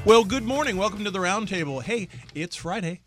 Well, good morning. Welcome to the Roundtable. Hey, it's Friday.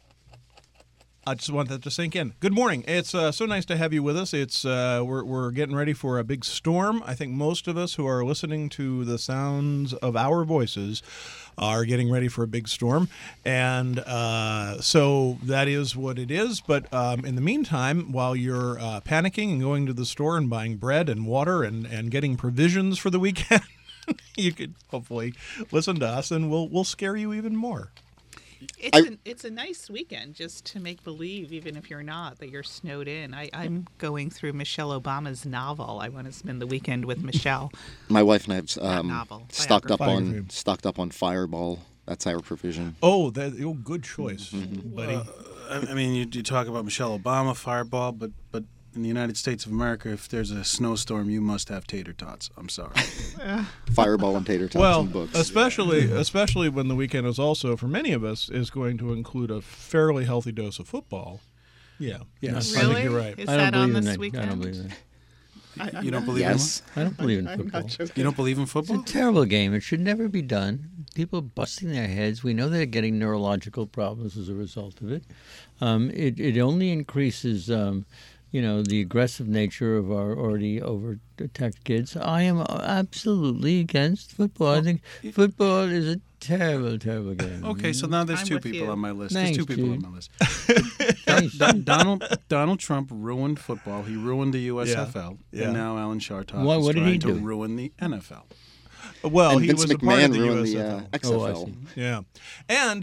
I just want that to sink in. Good morning. It's so nice to have you with us. It's we're getting ready for a big storm. I think most of us who are listening to the sounds of our voices are getting ready for a big storm, and so that is what it is. But in the meantime, while you're panicking and going to the store and buying bread and water and getting provisions for the weekend, you could hopefully listen to us, and we'll scare you even more. It's a nice weekend just to make believe, even if you're not, that you're snowed in. I'm going through Michelle Obama's novel. I want to spend the weekend with Michelle. My wife and I have novel, stocked up biography. on Fireball. That's our provision. Oh, good choice, buddy. I mean, you talk about Michelle Obama, Fireball, but in the United States of America, if there's a snowstorm, you must have tater tots. I'm sorry. Fireball and tater tots Well, and books. especially when the weekend is also, for many of us, is going to include a fairly healthy dose of football. Yeah. Yes. I Really? think you're right. Is I that don't on believe this in that. weekend? I don't believe in that. You don't believe Yes. I don't believe in football. You don't believe in It's football? a terrible game. It should never be done. People busting their heads. We know they're getting neurological problems as a result of it. It only increases, the aggressive nature of our already over-attacked kids. I am absolutely against football. I think football is a terrible, terrible game. Okay, so now there's I'm two with people you. on my list. Thanks, There's two people Jude. on my list. Thanks. Donald Trump ruined football. He ruined the USFL. Yeah. And now Alan Chartoff What is did he trying to do? ruin the NFL. Well, and he Vince was a part of McMahon the ruined USFL. the Oh, I XFL. see. Yeah, and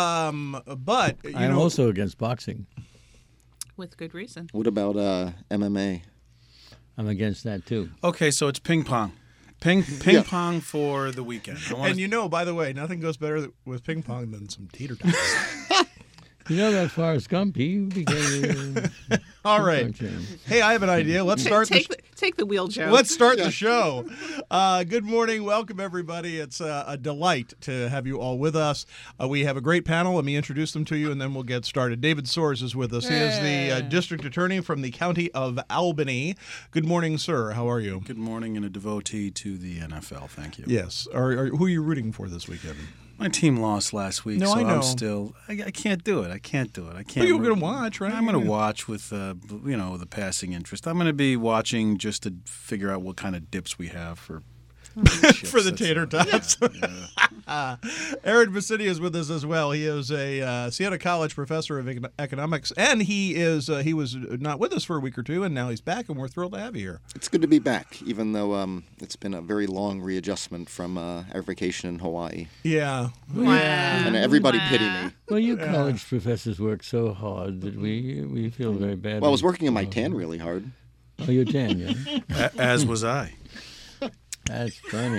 but you I'm know, also against boxing. With good reason. What about MMA? I'm against that, too. Okay, so it's ping pong. Ping Yeah. pong for the weekend. I wanna- and by the way, nothing goes better with ping pong than some teeter tots. You know that Forrest Gump, he became All right. Hey, I have an idea. Let's start. Take the wheel, Joe. Let's start the show. Good morning. Welcome, everybody. It's a delight to have you all with us. We have a great panel. Let me introduce them to you, and then we'll get started. David Soares is with us. He is the district attorney from the county of Albany. Good morning, sir. How are you? Good morning and a devotee to the NFL. Thank you. Yes. Who are you rooting for this weekend? My team lost last week, No, so I know. I'm still. I can't do it. I can't. But you're going to watch, right? I'm going to watch with the passing interest. I'm going to be watching just to figure out what kind of dips we have for for the tater tots. Aaron Bassini is with us as well. He is a Siena College professor of economics, and he was not with us for a week or two, and now he's back, and we're thrilled to have you here. It's good to be back, even though it's been a very long readjustment from our vacation in Hawaii. Yeah. Wow. And everybody pity me. Well, you college professors work so hard that we feel very bad. Well, I was working on my tan really hard. Oh, you're tan, yeah? As was I. That's funny.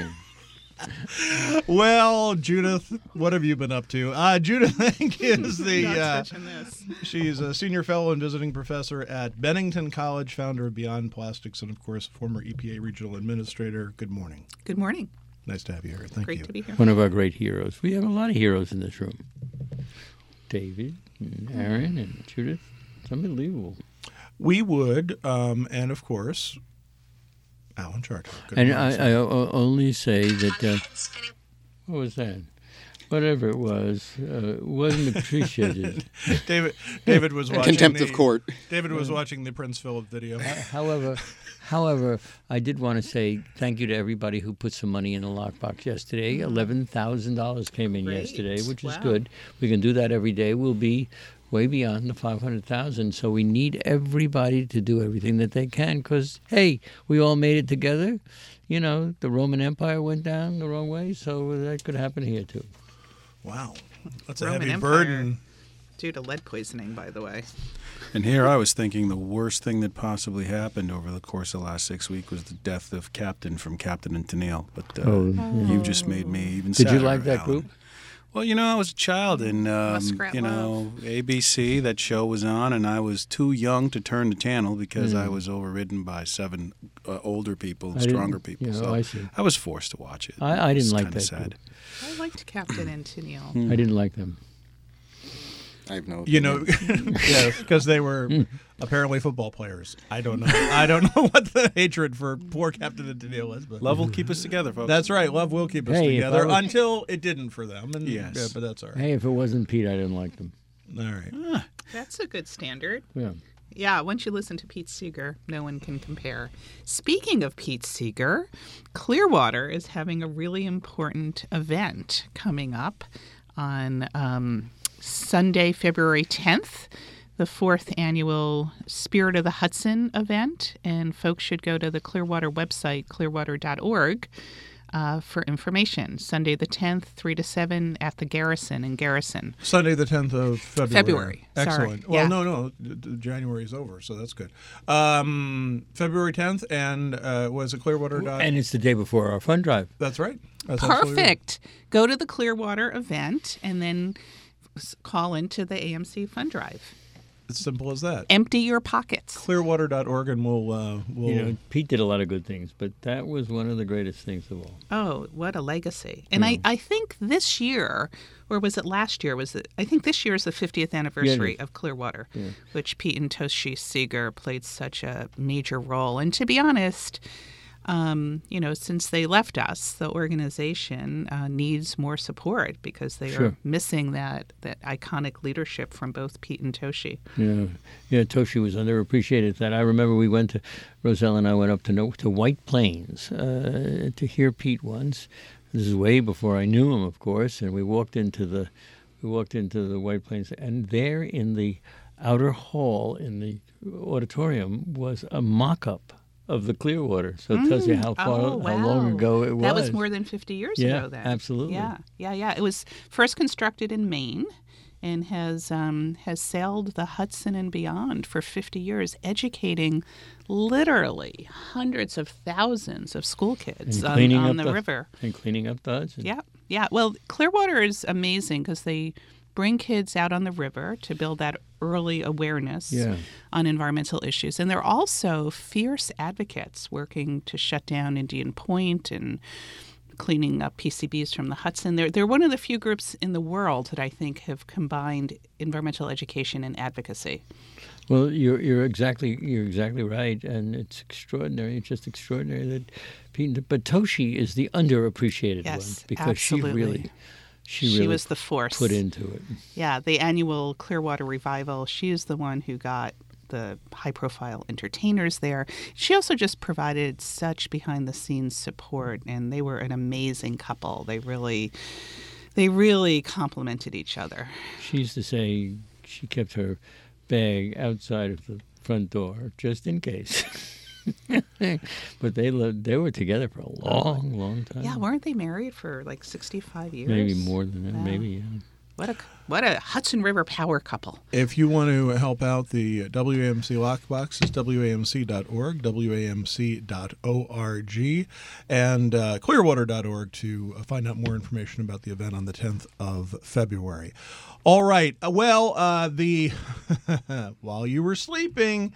Well, Judith, what have you been up to? Judith Hank is Not touching this. she's a senior fellow and visiting professor at Bennington College, founder of Beyond Plastics, and of course, former EPA regional administrator. Good morning. Good morning. Nice to have you here. Thank Great you. to be here. One of our great heroes. We have a lot of heroes in this room. David, and Aaron, and Judith. It's unbelievable. We would, and of course, Alan Chartoff. Good And morning, I only say that, what was that? Whatever it was, wasn't appreciated. David was watching Contempt of court. David was watching the Prince Philip video. However, I did want to say thank you to everybody who put some money in the lockbox yesterday. $11,000 came in Great. yesterday, which is Wow. good. We can do that every day. We'll be way beyond the 500,000. So we need everybody to do everything that they can because, hey, we all made it together. You know, the Roman Empire went down the wrong way, so that could happen here too. Wow, that's a Roman heavy Empire. burden. Due to lead poisoning, by the way. And here I was thinking the worst thing that possibly happened over the course of the last 6 weeks was the death of Captain from Captain and Tennille. But you just made me even Did sadder, you like that Alan. group? Well, I was a child, and Muskrat Love. ABC, that show was on, and I was too young to turn the channel because I was overridden by 7 older people, I didn't- stronger people. yeah, So I see. I was forced to watch it. I didn't It's like kinda that sad. group. I liked Captain and Tennille. I didn't like them. I have no You opinion. know, yes, because they were apparently football players. I don't know. I don't know what the hatred for poor Captain and Tennille was, but Love will keep us together, folks. that's right. Love will keep us Hey, if together I was- until it didn't for them. And, Yes. yeah, but that's all right. Hey, if it wasn't Pete, I didn't like them. All right. That's a good standard. Yeah. Yeah, once you listen to Pete Seeger, no one can compare. Speaking of Pete Seeger, Clearwater is having a really important event coming up on Sunday, February 10th, the 4th annual Spirit of the Hudson event. And folks should go to the Clearwater website, clearwater.org, for information. Sunday the 10th, 3 to 7 at the Garrison in Garrison. Sunday, the 10th of February. February, sorry. Excellent. Well, Yeah. no. January is over, so that's good. February 10th, and was it Clearwater? And it's the day before our fund drive. That's right. That's absolutely right. Perfect. Go to the Clearwater event and then call into the AMC Fund Drive. It's simple as that. Empty your pockets. Clearwater.org, and we'll You know, Pete did a lot of good things, but that was one of the greatest things of all. Oh, what a legacy. And I think this year, or was it last year, I think this year is the 50th anniversary of Clearwater, which Pete and Toshi Seeger played such a major role. And to be honest, you know, since they left us, the organization needs more support because they are missing that iconic leadership from both Pete and Toshi. Yeah, Toshi was underappreciated. That I remember we went to Roselle and I went up to White Plains to hear Pete once. This is way before I knew him, of course. And we walked into the White Plains, and there in the outer hall in the auditorium was a mock-up of the Clearwater. So it tells you how far, how long ago it was. That was more than 50 years ago then. Absolutely. Yeah. It was first constructed in Maine and has sailed the Hudson and beyond for 50 years, educating literally hundreds of thousands of school kids on the river. And cleaning up the Hudson. Yeah. Well, Clearwater is amazing because they bring kids out on the river to build that early awareness on environmental issues. And they're also fierce advocates working to shut down Indian Point and cleaning up PCBs from the Hudson. They're one of the few groups in the world that I think have combined environmental education and advocacy. Well, you're exactly right, and it's extraordinary. It's just extraordinary that Pete. But Toshi is the underappreciated one because absolutely. She really was the force put into it. Yeah, the annual Clearwater Revival. She is the one who got the high-profile entertainers there. She also just provided such behind-the-scenes support, and they were an amazing couple. They really complemented each other. She used to say she kept her bag outside of the front door just in case. But they were together for a long time. Yeah, weren't they married for like 65 years? Maybe more than that. Wow. Maybe, yeah. What a Hudson River power couple. If you want to help out the WAMC Lockbox, it's WAMC.org, WAMC.org, and Clearwater.org to find out more information about the event on the 10th of February. All right. Well, while you were sleeping,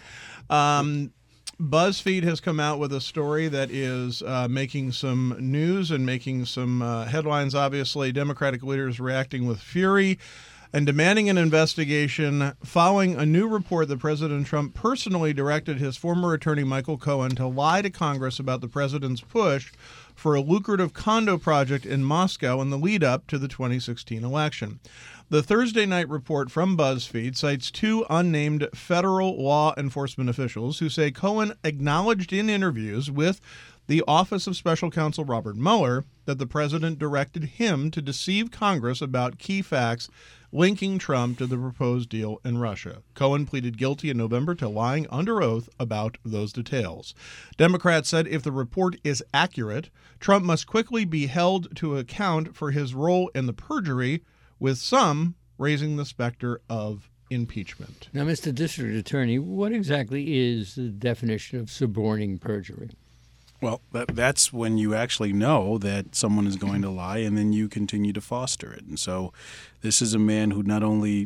BuzzFeed has come out with a story that is making some news and making some headlines. Obviously, Democratic leaders reacting with fury and demanding an investigation following a new report that President Trump personally directed his former attorney Michael Cohen to lie to Congress about the president's push for a lucrative condo project in Moscow in the lead up to the 2016 election. The Thursday night report from BuzzFeed cites two unnamed federal law enforcement officials who say Cohen acknowledged in interviews with the Office of Special Counsel Robert Mueller that the president directed him to deceive Congress about key facts linking Trump to the proposed deal in Russia. Cohen pleaded guilty in November to lying under oath about those details. Democrats said if the report is accurate, Trump must quickly be held to account for his role in the perjury, with some raising the specter of impeachment. Now, Mr. District Attorney, what exactly is the definition of suborning perjury? Well, that's when you actually know that someone is going to lie, and then you continue to foster it. And so, this is a man who not only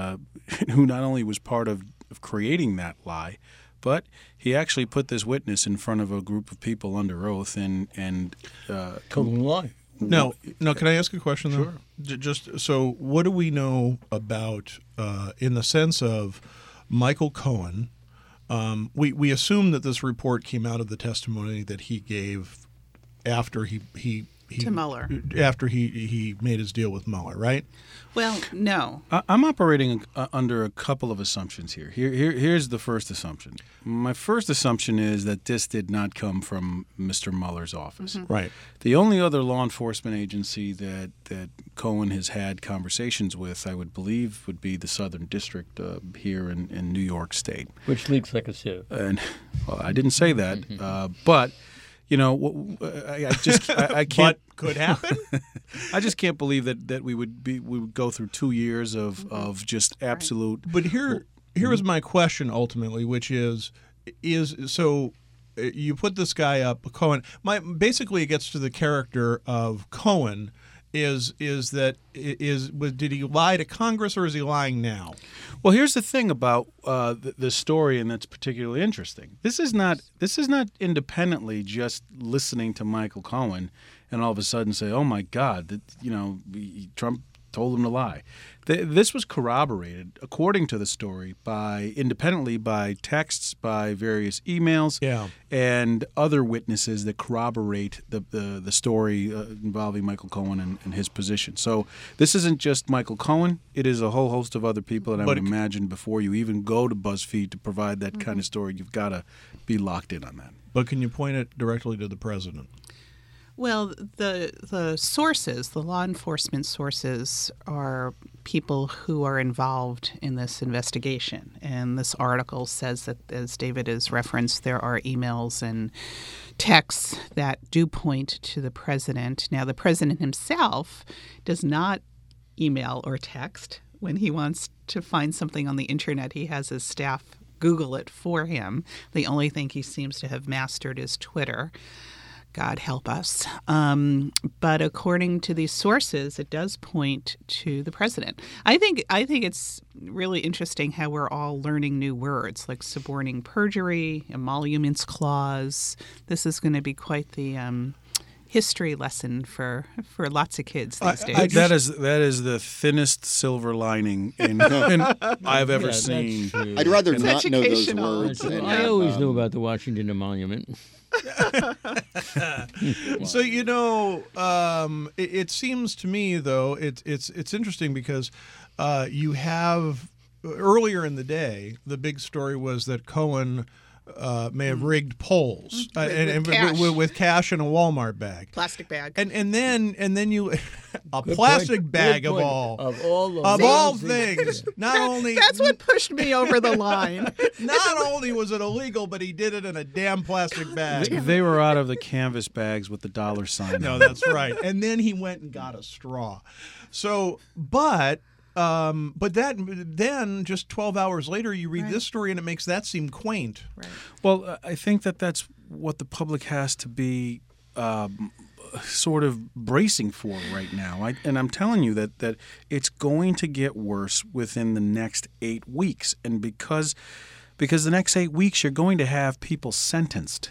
was part of creating that lie, but he actually put this witness in front of a group of people under oath and told them to lie. No. Can I ask a question though? Sure. Just so, what do we know about, in the sense of Michael Cohen? We assume that this report came out of the testimony that he gave after he To Mueller. after he made his deal with Mueller, right? Well, no. I'm operating under a couple of assumptions here. Here's the first assumption. My first assumption is that this did not come from Mr. Mueller's office. Right. The only other law enforcement agency that Cohen has had conversations with, I would believe, would be the Southern District here in New York State. Which leaks like a sieve. And well, I didn't say that, but you know, I can't. But could happen. I just can't believe that we would go through 2 years of just absolute. But here is my question ultimately, which is so you put this guy up, Cohen. Basically, it gets to the character of Cohen. Did he lie to Congress, or is he lying now? Well, here's the thing about the story, and that's particularly interesting. This is not independently just listening to Michael Cohen and all of a sudden say, "Oh my God, Trump told him to lie." This was corroborated, according to the story, independently by texts, by various emails, and other witnesses that corroborate the story involving Michael Cohen and his position. So this isn't just Michael Cohen; it is a whole host of other people. And I would imagine before you even go to BuzzFeed to provide that kind of story, you've got to be locked in on that. But can you point it directly to the president? Well, the sources, the law enforcement sources, are people who are involved in this investigation. And this article says that, as David has referenced, there are emails and texts that do point to the president. Now, the president himself does not email or text. When he wants to find something on the internet, he has his staff Google it for him. The only thing he seems to have mastered is Twitter. God help us. But according to these sources, it does point to the president. I think it's really interesting how we're all learning new words like suborning perjury, emoluments clause. This is going to be quite the history lesson for lots of kids these days. That is the thinnest silver lining I've ever seen. I'd rather not know those educational. words. I always knew about the Washington Emolument. So it seems to me though it's interesting because you have earlier in the day the big story was that Cohen may have rigged polls with cash in a Walmart bag, Plastic bag, and then you a plastic bag of all things. Not only that's what pushed me over the line. Not only was it illegal, but he did it in a damn plastic bag. They were out of the canvas bags with the dollar sign. No, that's right. And then he went and got a straw. So, but then just 12 hours later, you read this story and it makes that seem quaint. Right. Well, I think that's what the public has to be sort of bracing for right now. And I'm telling you that it's going to get worse within the next 8 weeks. And because the next 8 weeks, you're going to have people sentenced.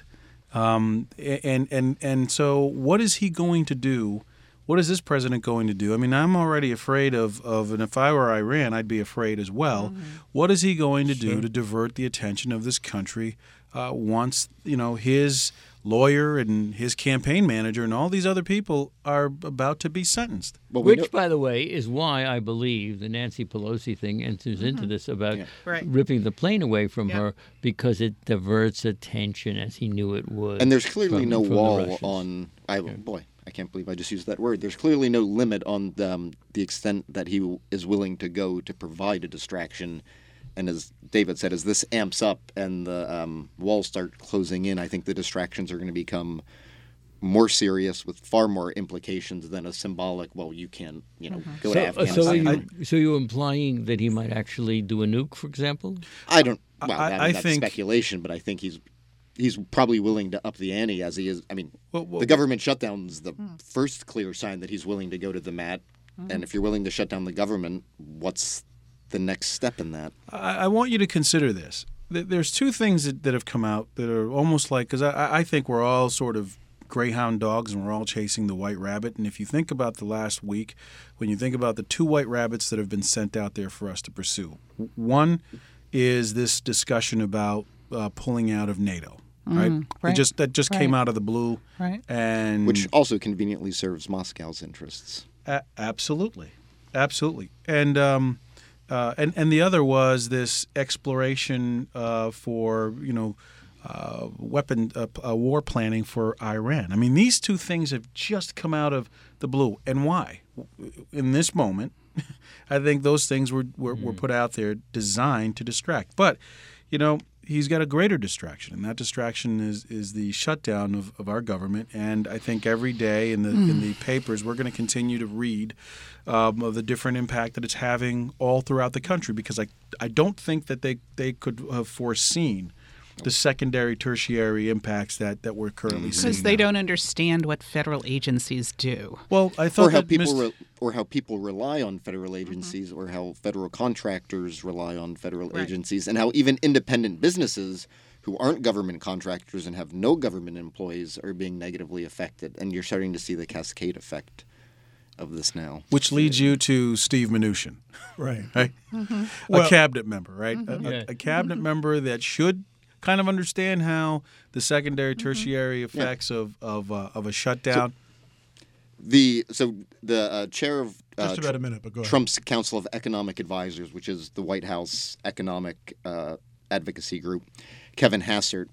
And so what is he going to do? What is this president going to do? I mean, I'm already afraid of and if I were Iran, I'd be afraid as well. Mm-hmm. What is he going to do to divert the attention of this country once, his lawyer and his campaign manager and all these other people are about to be sentenced? Which, by the way, is why I believe the Nancy Pelosi thing enters into this about ripping the plane away from her, because it diverts attention, as he knew it would. And there's clearly no wall on I can't believe I just used that word. There's clearly no limit on the extent that he is willing to go to provide a distraction. And as David said, as this amps up and the walls start closing in, I think the distractions are going to become more serious with far more implications than a symbolic, well, you can't, go to Afghanistan. So you're implying that he might actually do a nuke, for example? I don't. Well, I think that's speculation, but I think he's probably willing to up the ante as he is. I mean, the government shutdown's the first clear sign that he's willing to go to the mat. And if you're willing to shut down the government, what's the next step in that? I want you to consider this. There's two things that have come out that are almost like, because I think we're all sort of greyhound dogs and we're all chasing the white rabbit. And if you think about the last week, when you think about the 2 white rabbits that have been sent out there for us to pursue, one is this discussion about pulling out of NATO. Right? Right. That just came out of the blue. Right. And Which also conveniently serves Moscow's interests. Absolutely. And the other was this exploration for war planning for Iran. I mean, these 2 things have just come out of the blue. And why? In this moment, I think those things were put out there designed to distract. But, he's got a greater distraction, and that distraction is the shutdown of our government. And I think every day in the papers we're going to continue to read of the different impact that it's having all throughout the country, because I don't think that they could have foreseen the secondary, tertiary impacts that we're currently seeing. Because they don't understand what federal agencies do. Well, I thought how people rely on federal agencies, or how federal contractors rely on federal agencies, and how even independent businesses who aren't government contractors and have no government employees are being negatively affected. And you're starting to see the cascade effect of this now. Which leads you to Steve Mnuchin. Right. Right? A cabinet member, right? A cabinet member that should kind of understand how the secondary, tertiary effects of a shutdown. So the chair of just about a minute, but go ahead. Trump's Council of Economic Advisors, which is the White House economic advocacy group, Kevin Hassert,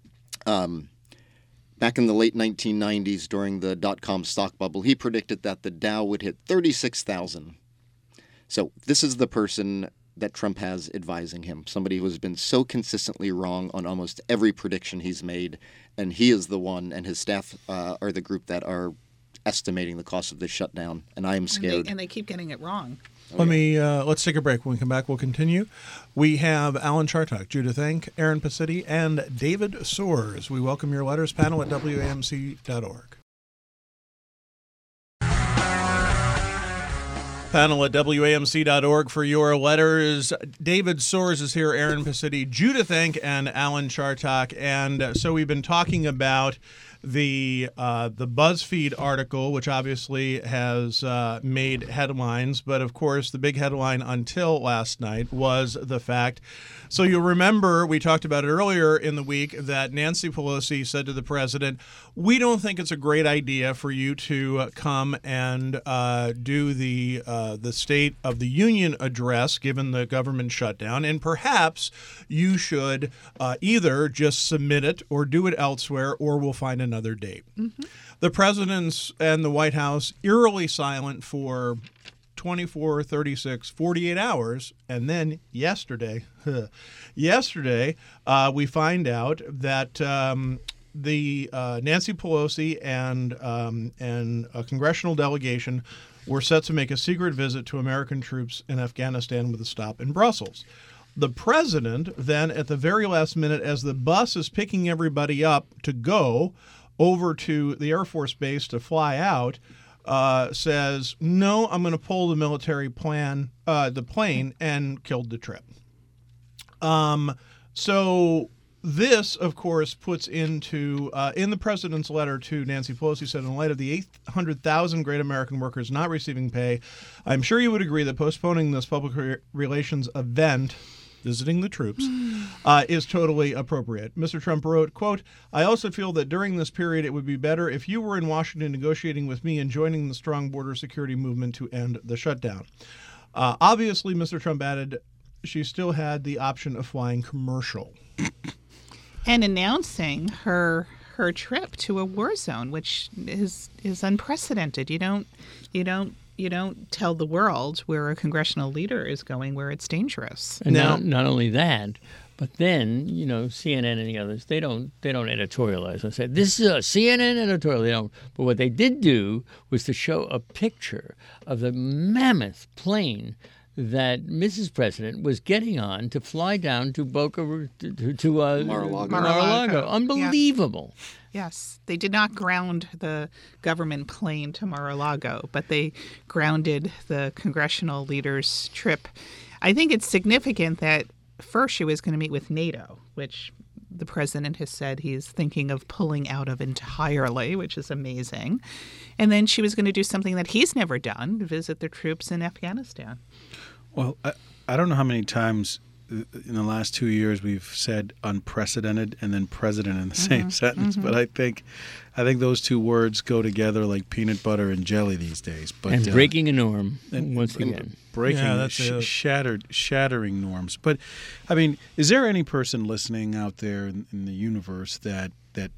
back in the late 1990s during the dot-com stock bubble, he predicted that the Dow would hit 36,000. So this is the person that Trump has advising him, somebody who has been so consistently wrong on almost every prediction he's made, and he is the one, and his staff are the group that are estimating the cost of this shutdown, and I am scared. And they keep getting it wrong. Let's take a break. When we come back, we'll continue. We have Alan Chartock, Judith Enck, Aaron Pacitti, and David Soares. We welcome your letters. Panel at WAMC.org. Panel at WAMC.org for your letters. David Soares is here, Aaron Pacitti, Judith Enck, and Alan Chartock. And so we've been talking about the BuzzFeed article, which obviously has made headlines. But, of course, the big headline until last night was the fact. So you'll remember we talked about it earlier in the week that Nancy Pelosi said to the president, we don't think it's a great idea for you to come and do the State of the Union address given the government shutdown. And perhaps you should either just submit it or do it elsewhere, or we'll find another date. Mm-hmm. The president's and the White House eerily silent for 24, 36, 48 hours. And then yesterday, we find out that the Nancy Pelosi and a congressional delegation were set to make a secret visit to American troops in Afghanistan with a stop in Brussels. The president then, at the very last minute, as the bus is picking everybody up to go over to the Air Force Base to fly out, says, no, I'm going to pull the military plane, and killed the trip. So this, of course, puts into, in the president's letter to Nancy Pelosi, said, in light of the 800,000 great American workers not receiving pay, I'm sure you would agree that postponing this public relations event, visiting the troops, is totally appropriate. Mr. Trump wrote, quote, I also feel that during this period it would be better if you were in Washington negotiating with me and joining the strong border security movement to end the shutdown. Obviously, Mr. Trump added, she still had the option of flying commercial. And announcing her trip to a war zone, which is unprecedented. You don't tell the world where a congressional leader is going where it's dangerous. And not only that, but then, CNN and the others, they don't editorialize and say, this is a CNN editorial. They don't. But what they did do was to show a picture of the mammoth plane that Mrs. President was getting on to fly down to Mar-a-Lago. Unbelievable. Yes. They did not ground the government plane to Mar-a-Lago, but they grounded the congressional leader's trip. I think it's significant that first she was going to meet with NATO, which the president has said he's thinking of pulling out of entirely, which is amazing. And then she was going to do something that he's never done, visit the troops in Afghanistan. Well, I don't know how many times in the last 2 years we've said unprecedented and then president in the same sentence, but I think those two words go together like peanut butter and jelly these days. But and breaking a norm once again. Breaking shattering norms. But I mean, is there any person listening out there in the universe that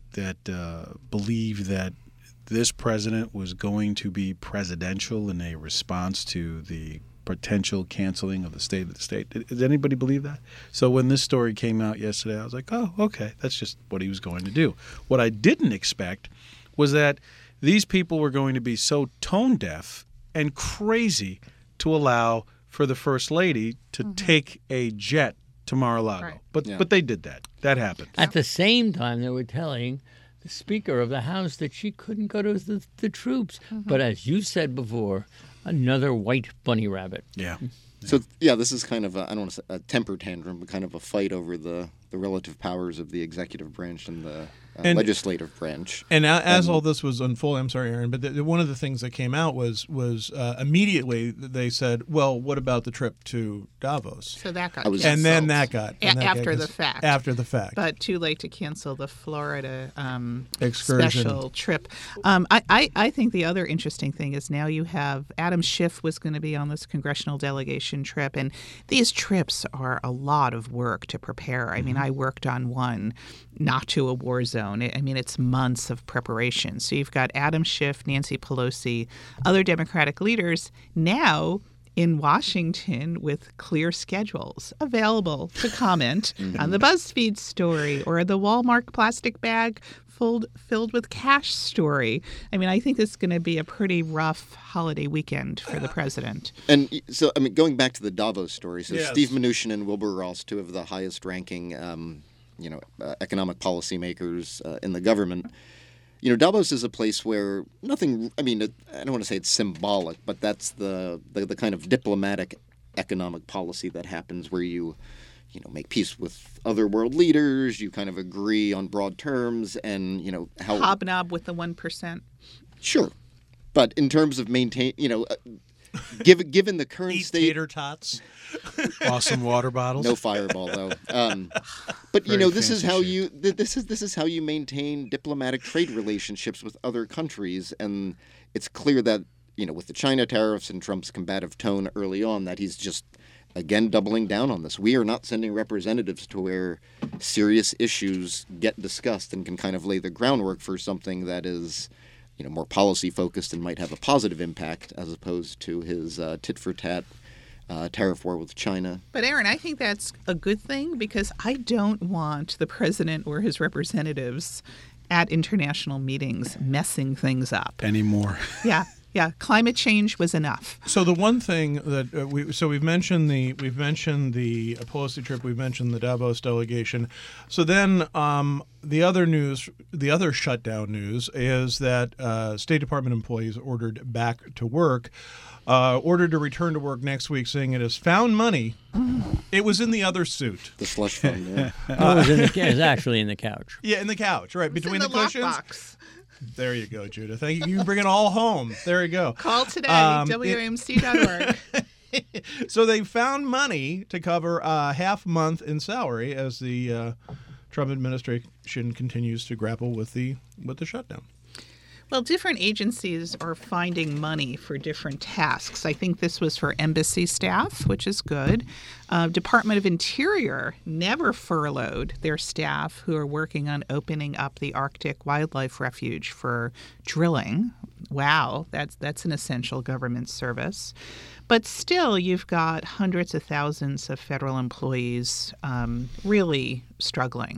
believed that this president was going to be presidential in a response to the potential canceling of the State of the State? Does anybody believe that? So when this story came out yesterday, I was like, oh, okay, that's just what he was going to do. What I didn't expect was that these people were going to be so tone deaf and crazy to allow for the First Lady to take a jet to Mar-a-Lago. Right. But they did that. That happened. At the same time, they were telling the Speaker of the House that she couldn't go to the troops. But as you said before, another white bunny rabbit. Yeah. So, yeah, this is kind of I don't want to say a temper tantrum, but kind of a fight over the relative powers of the executive branch and the legislative branch. And as all this was unfolding, I'm sorry, Aaron, but one of the things that came out was immediately they said, well, what about the trip to Davos? So that got And then that got after the fact. After the fact. But too late to cancel the Florida excursion special trip. I think the other interesting thing is now you have Adam Schiff was going to be on this congressional delegation trip, and these trips are a lot of work to prepare. I mean, I worked on one, not to a war zone. I mean, it's months of preparation. So you've got Adam Schiff, Nancy Pelosi, other Democratic leaders now in Washington with clear schedules available to comment on the BuzzFeed story or the Walmart plastic bag filled with cash story. I mean, I think this is going to be a pretty rough holiday weekend for the president. And so, I mean, going back to the Davos story, so Yes. Steve Mnuchin and Wilbur Ross, two of the highest-ranking economic policymakers in the government. Davos is a place where nothing, I mean, I don't want to say it's symbolic, but that's the kind of diplomatic economic policy that happens where you make peace with other world leaders, you kind of agree on broad terms and, how... Hobnob with the 1%. Sure. But in terms of given the current Eat state... tater tots. Awesome water bottles. No Fireball though. But Very this is fancy how this is how you maintain diplomatic trade relationships with other countries, and it's clear that with the China tariffs and Trump's combative tone early on, that he's just again doubling down on this. We are not sending representatives to where serious issues get discussed and can kind of lay the groundwork for something that is more policy focused and might have a positive impact, as opposed to his tit for tat. Tariff war with China. But Aaron, I think that's a good thing because I don't want the president or his representatives at international meetings messing things up. Anymore. Yeah. Climate change was enough. So the one thing that we've mentioned the Pelosi trip, we've mentioned the Davos delegation. So then the other shutdown news is that State Department employees ordered back to work. Ordered to return to work next week, saying it has found money. It was in the other suit. The slush fund, yeah. It was actually in the couch. Yeah, in the couch, right, between It's the in cushions. lockbox. There you go, Judah. Thank you. You can bring it all home. There you go. Call today, WAMC.org. So they found money to cover a half month in salary as the Trump administration continues to grapple with the shutdown. Well, different agencies are finding money for different tasks. I think this was for embassy staff, which is good. Department of Interior never furloughed their staff who are working on opening up the Arctic Wildlife Refuge for drilling. Wow, that's an essential government service. But still, you've got hundreds of thousands of federal employees really struggling.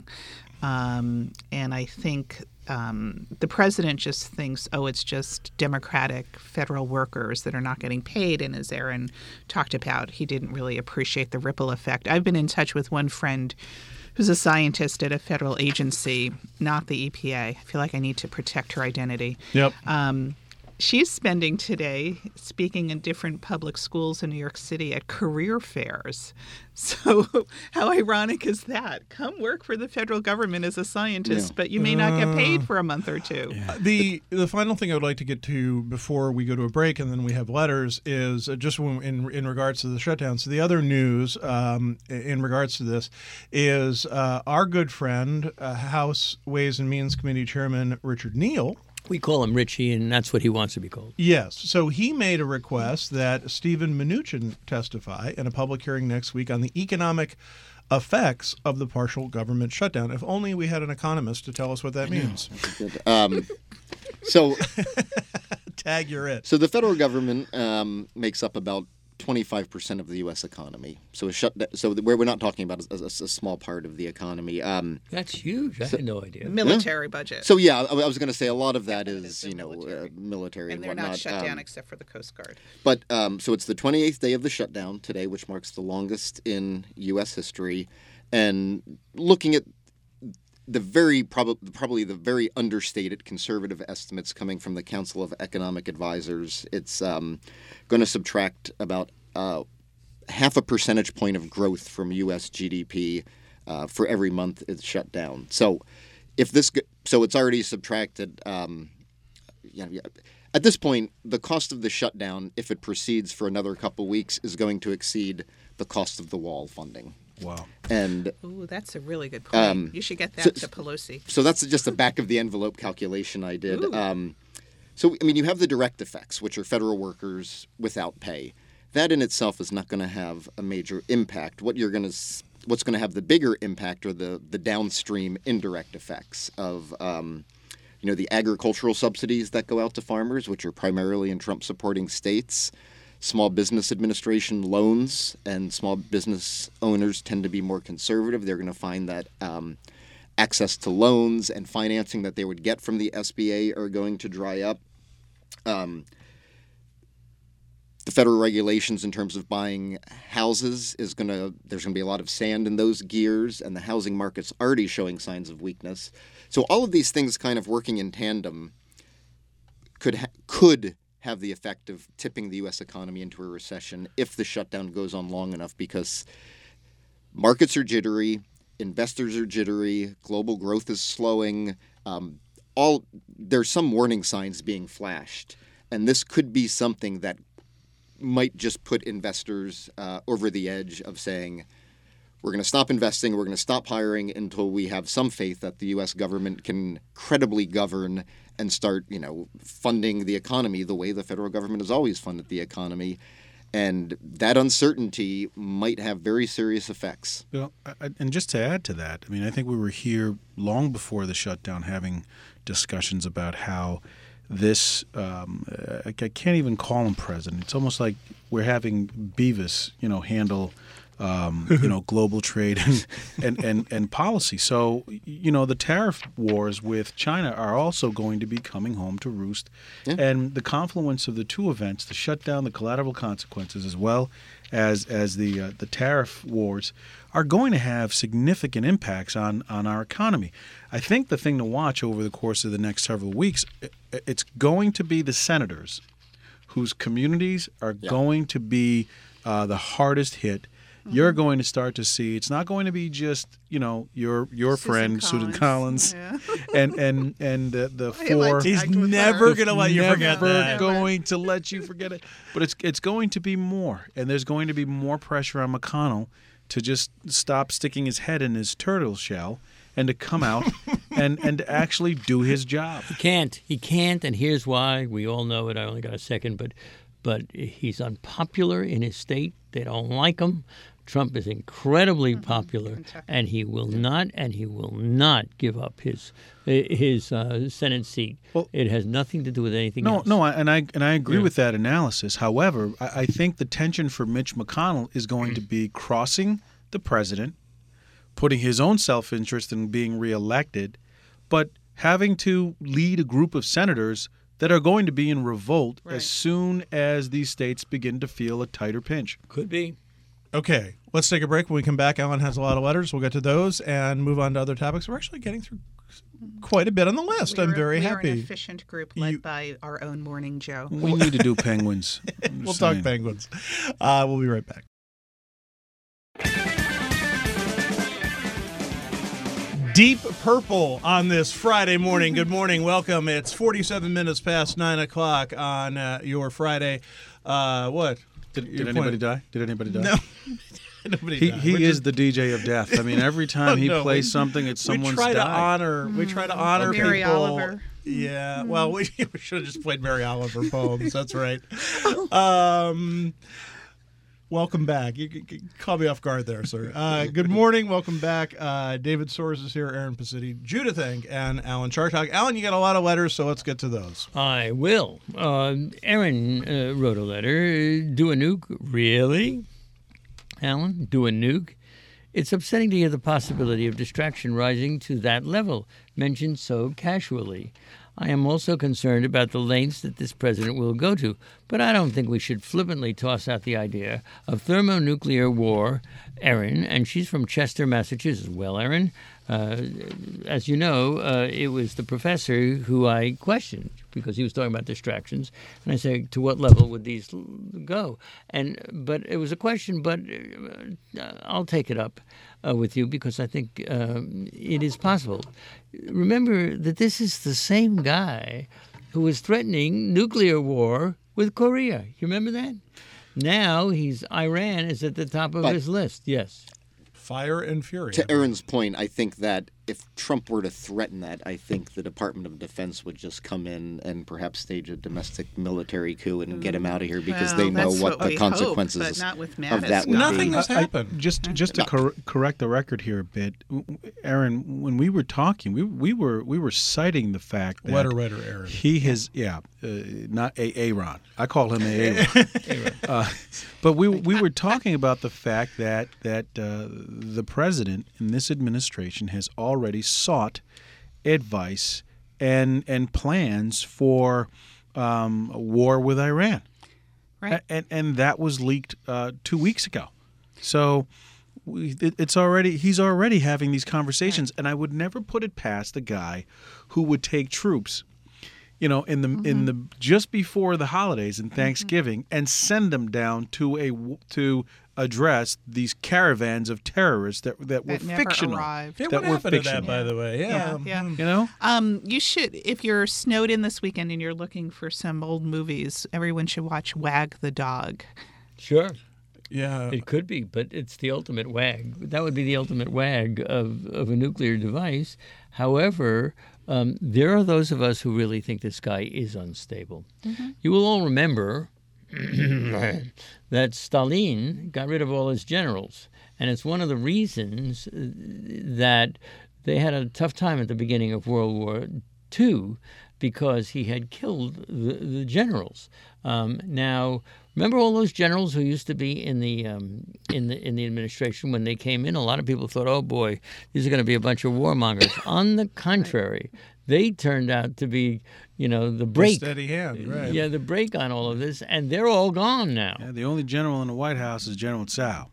And I think the president just thinks, it's just Democratic federal workers that are not getting paid. And as Aaron talked about, he didn't really appreciate the ripple effect. I've been in touch with one friend who's a scientist at a federal agency, not the EPA. I feel like I need to protect her identity. Yep. She's spending today speaking in different public schools in New York City at career fairs. So how ironic is that? Come work for the federal government as a scientist, but you may not get paid for a month or two. The final thing I would like to get to before we go to a break and then we have letters is just in regards to the shutdown. So the other news in regards to this is our good friend, House Ways and Means Committee Chairman Richard Neal. We call him Richie, and that's what he wants to be called. Yes. So he made a request that Stephen Mnuchin testify in a public hearing next week on the economic effects of the partial government shutdown. If only we had an economist to tell us what that means. So, Tag, you're it. So the federal government makes up about 25% of the U.S. economy. So we're not talking about a small part of the economy. That's huge. I had no idea. Military budget. So yeah, I was going to say a lot of that is military and and they're whatnot. not shut down except for the Coast Guard. But so it's the 28th day of the shutdown today, which marks the longest in U.S. history, and looking at the probably the very understated conservative estimates coming from the Council of Economic Advisors, it's going to subtract about half a percentage point of growth from U.S. GDP for every month it's shut down. So so it's already subtracted. At this point, the cost of the shutdown, if it proceeds for another couple weeks, is going to exceed the cost of the wall funding. Wow. And ooh, that's a really good point. You should get that to Pelosi. So that's just a back of the envelope calculation I did. So I mean, you have the direct effects, which are federal workers without pay. That in itself is not going to have a major impact. What's going to have the bigger impact are the downstream indirect effects of the agricultural subsidies that go out to farmers, which are primarily in Trump-supporting states. Small Business Administration loans, and small business owners tend to be more conservative. They're going to find that access to loans and financing that they would get from the SBA are going to dry up. The federal regulations in terms of buying houses there's going to be a lot of sand in those gears, and the housing market's already showing signs of weakness. So all of these things kind of working in tandem could have the effect of tipping the U.S. economy into a recession if the shutdown goes on long enough, because markets are jittery, investors are jittery, global growth is slowing. There's some warning signs being flashed, and this could be something that might just put investors over the edge of saying, we're going to stop investing, we're going to stop hiring until we have some faith that the U.S. government can credibly govern and start, funding the economy the way the federal government has always funded the economy. And that uncertainty might have very serious effects. And just to add to that, I mean, I think we were here long before the shutdown having discussions about how this, I can't even call him president. It's almost like we're having Beavis, handle global trade and policy. So, the tariff wars with China are also going to be coming home to roost. Yeah. And the confluence of the two events, the shutdown, the collateral consequences, as well as the tariff wars, are going to have significant impacts on our economy. I think the thing to watch over the course of the next several weeks, it's going to be the senators whose communities are going to be the hardest hit. You're going to start to see it's not going to be just your friend Susan Collins and the four. He's never going to let you forget that. Never going to let you forget it. But it's going to be more, and there's going to be more pressure on McConnell to just stop sticking his head in his turtle shell and to come out and to actually do his job. He can't, and here's why. We all know it. I only got a second, but he's unpopular in his state. They don't like him. Trump is incredibly popular, and he will not give up his Senate seat. Well, it has nothing to do with anything else. No, and I agree with that analysis. However, I think the tension for Mitch McConnell is going to be crossing the president, putting his own self-interest in being reelected, but having to lead a group of senators that are going to be in revolt as soon as these states begin to feel a tighter pinch. Could be. Okay, let's take a break. When we come back, Alan has a lot of letters. We'll get to those and move on to other topics. We're actually getting through quite a bit on the list. I'm very We're happy. an efficient group led by our own Morning Joe. We need to do penguins. I'm We'll just talk saying. penguins. We'll be right back. Deep Purple on this Friday morning. Good morning. Welcome. It's 47 minutes past 9 o'clock on your Friday. What? Did anybody die? Did anybody die? No. Nobody died. He We're is just- the DJ of death. I mean, every time he no, plays something, it's someone's we try to died. honor. We try to honor Mary people. Oliver. Yeah. Well, we should have just played Mary Oliver poems. That's right. Welcome back. You caught me off guard there, sir. Good morning. Welcome back. David Soares is here, Aaron Pacitti, Judith Eng, and Alan Chartock. Alan, you got a lot of letters, so let's get to those. I will. Aaron wrote a letter. Do a nuke? Really? Alan, do a nuke? It's upsetting to hear the possibility of distraction rising to that level, mentioned so casually. I am also concerned about the lengths that this president will go to, but I don't think we should flippantly toss out the idea of thermonuclear war. Erin, and she's from Chester, Massachusetts. Well, Erin, as you know, it was the professor who I questioned because he was talking about distractions, and I said, to what level would these go? But it was a question, but I'll take it up with you because I think it is possible. Remember that this is the same guy who was threatening nuclear war with Korea. You remember that? Now Iran is at the top of his list. Yes. Fire and fury. To Aaron's point, I think that if Trump were to threaten that, I think the Department of Defense would just come in and perhaps stage a domestic military coup and get him out of here because Well, they know that's what what the we consequences hope, but not with of Mattis. that would Nothing be. has happened. Just to correct the record here a bit, Aaron. When we were talking, we were citing the fact that Letter writer Aaron. he has not Aaron. I call him Aaron. But we were talking about the fact that the president in this administration has already sought advice and plans for a war with Iran. Right. And that was leaked 2 weeks ago. So he's already having these conversations, and I would never put it past the guy who would take troops, in the just before the holidays and Thanksgiving, and send them down to address these caravans of terrorists that were That never fictional. arrived. Hey, that what were happened to that, fictional. by the way? Yeah. Yeah. You should, if you're snowed in this weekend and you're looking for some old movies, everyone should watch Wag the Dog. Sure. Yeah. It could be, but it's the ultimate wag. That would be the ultimate wag of a nuclear device. However, there are those of us who really think this guy is unstable. Mm-hmm. You will all remember that Stalin got rid of all his generals, and it's one of the reasons that they had a tough time at the beginning of World War II because he had killed the generals. Now, remember all those generals who used to be in the administration when they came in? A lot of people thought, "Oh boy, these are going to be a bunch of warmongers." On the contrary, they turned out to be, the brake. Steady hand, right? Yeah, the brake on all of this, and they're all gone now. Yeah, the only general in the White House is General Tsao.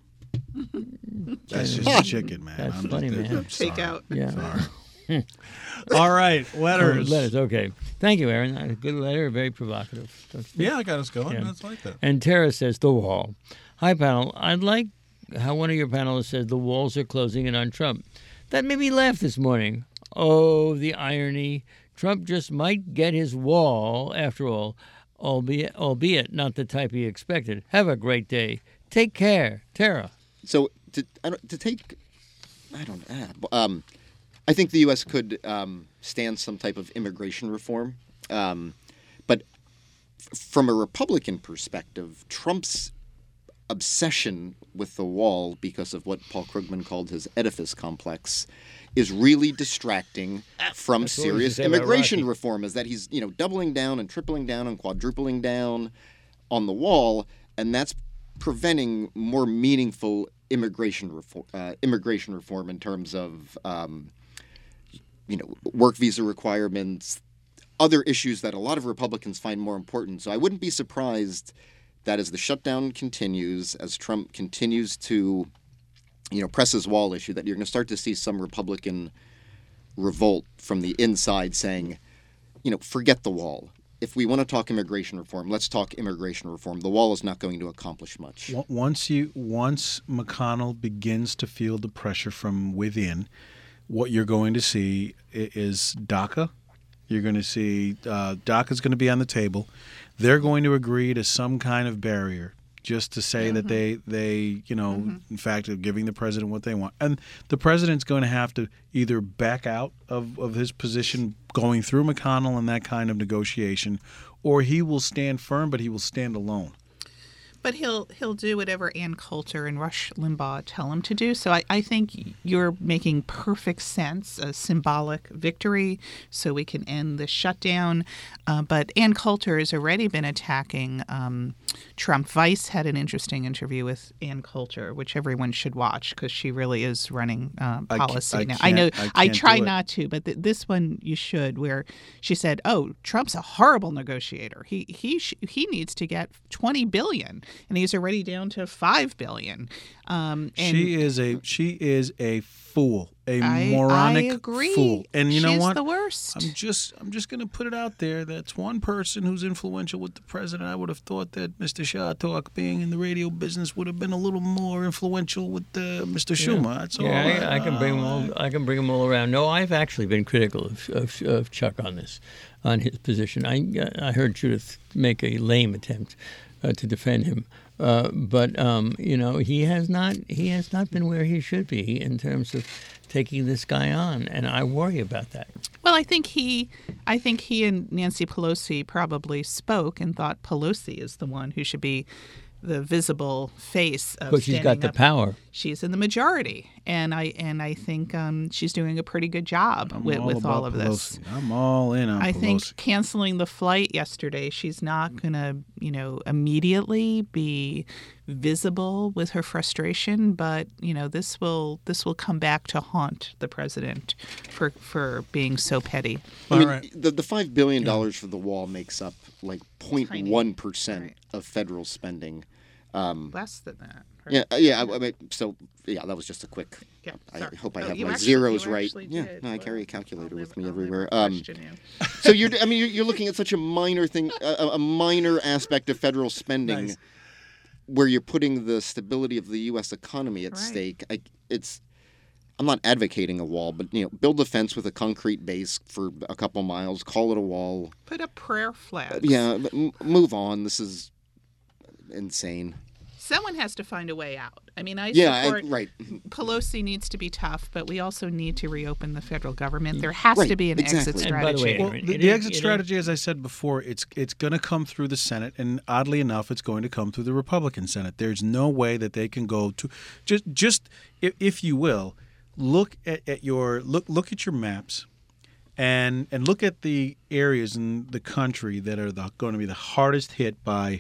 That's just a chicken, man. That's funny, man. I'm sorry. Take out. Yeah. All right, letters. Letters. Okay. Thank you, Aaron. A good letter, very provocative. Don't you think? Yeah, I got us going. Yeah. That's like that. And Tara says, the wall. Hi, panel. I'd like how one of your panelists said the walls are closing in on Trump. That made me laugh this morning. Oh, the irony. Trump just might get his wall after all, albeit not the type he expected. Have a great day. Take care. Tara. So I think the U.S. could stand some type of immigration reform, but from a Republican perspective, Trump's obsession with the wall, because of what Paul Krugman called his edifice complex, is really distracting from That's what we serious should say about immigration Rocky. reform. Is that he's doubling down and tripling down and quadrupling down on the wall, and that's preventing more meaningful immigration reform in terms of work visa requirements, other issues that a lot of Republicans find more important. So I wouldn't be surprised that as the shutdown continues, as Trump continues to press his wall issue, that you're going to start to see some Republican revolt from the inside saying, forget the wall. If we want to talk immigration reform, let's talk immigration reform. The wall is not going to accomplish much. Once McConnell begins to feel the pressure from within, what you're going to see is DACA. You're going to see DACA is going to be on the table. They're going to agree to some kind of barrier just to say that they in fact, are giving the president what they want. And the president's going to have to either back out of his position going through McConnell and that kind of negotiation, or he will stand firm, but he will stand alone. But he'll do whatever Ann Coulter and Rush Limbaugh tell him to do. So I think you're making perfect sense, a symbolic victory so we can end the shutdown. But Ann Coulter has already been attacking Trump. Vice had an interesting interview with Ann Coulter, which everyone should watch because she really is running policy now. I try not to, but this one you should, where she said, "Oh, Trump's a horrible negotiator. He needs to get $20 billion. And he's already down to $5 billion. And she is a fool, a moronic I agree. fool. And you know what? She's the worst. I'm just going to put it out there. That's one person who's influential with the president. I would have thought that Mr. Shattuck, being in the radio business, would have been a little more influential with Mr. Schumer. That's all. Yeah, I can bring them all. I can bring them all around. No, I've actually been critical of Chuck on this, on his position. I heard Judith make a lame attempt to defend him, but he has not been where he should be in terms of taking this guy on, and I worry about that. Well, I think he and Nancy Pelosi probably spoke and thought Pelosi is the one who should be the visible face of because she's got the power. She's in the majority, and I think she's doing a pretty good job with all of this. I'm all in on Pelosi. I think canceling the flight yesterday, she's not going to, immediately be visible with her frustration, but this will come back to haunt the president for being so petty. I mean, the $5 billion for the wall makes up like 0.1% of federal spending. Less than that. Right? Yeah. That was just a quick. Yeah, I sorry. hope I have my you zeros right. did. I carry a calculator with me I'll everywhere. never question you. So you're looking at such a minor thing, a minor aspect of federal spending, Nice. where you're putting the stability of the U.S. economy at stake. I'm not advocating a wall, but build a fence with a concrete base for a couple miles, call it a wall. Put up prayer flags. Yeah, but move on. This is insane. Someone has to find a way out. I mean, I Yeah, support right. Pelosi needs to be tough, but we also need to reopen the federal government. There has Right, to be an exit exactly. And by the strategy. way, Well, the exit strategy, as I said before, it's going to come through the Senate, and oddly enough, it's going to come through the Republican Senate. There's no way that they can go to just if you will, look at your maps. And look at the areas in the country that are going to be the hardest hit by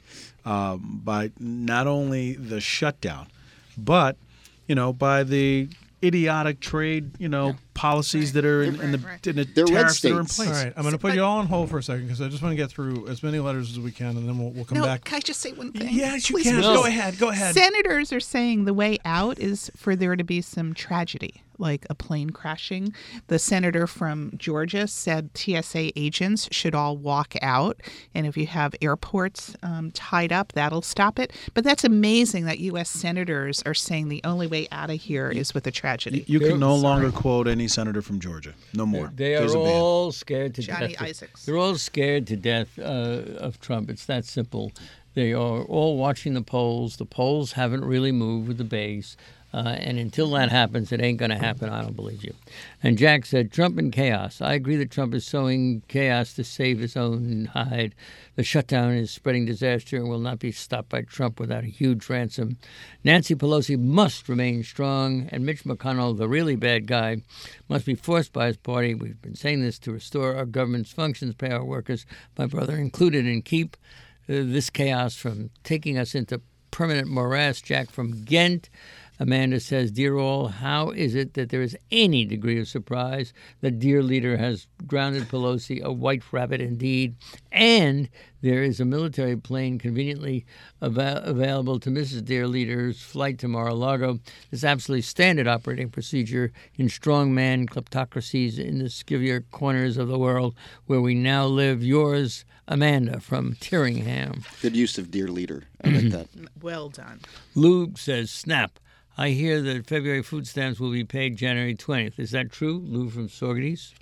not only the shutdown, but by the idiotic trade policies that are in the They're red tariffs that are in states. place. All right, I'm going to put you all on hold for a second because I just want to get through as many letters as we can, and then we'll come No, back. can I just say one thing? Yes, you Please? can. No. Go ahead. Senators are saying the way out is for there to be some tragedy, like a plane crashing. The senator from Georgia said TSA agents should all walk out, and if you have airports tied up, that'll stop it. But that's amazing that U.S. senators are saying the only way out of here is with a tragedy. You can no longer quote any senator from Georgia. No more. They are There's a ban. all scared to Johnny death. Isaacs. They're all scared to death of Trump. It's that simple. They are all watching the polls. The polls haven't really moved with the base. And until that happens, it ain't going to happen. I don't believe you. And Jack said, Trump in chaos. I agree that Trump is sowing chaos to save his own hide. The shutdown is spreading disaster and will not be stopped by Trump without a huge ransom. Nancy Pelosi must remain strong, and Mitch McConnell, the really bad guy, must be forced by his party. We've been saying this to restore our government's functions, pay our workers, my brother included, and keep this chaos from taking us into permanent morass. Jack from Ghent. Amanda says, "Dear all, how is it that there is any degree of surprise that dear leader has grounded Pelosi, a white rabbit indeed, and there is a military plane conveniently available to Mrs. Dear Leader's flight to Mar-a-Lago. This absolutely standard operating procedure in strongman kleptocracies in the skivvier corners of the world where we now live. Yours, Amanda from Tyringham." Good use of dear leader. I like that. Well done. Lou says, "Snap. I hear that February food stamps will be paid January 20th. Is that true?" Lou from Sorgetes.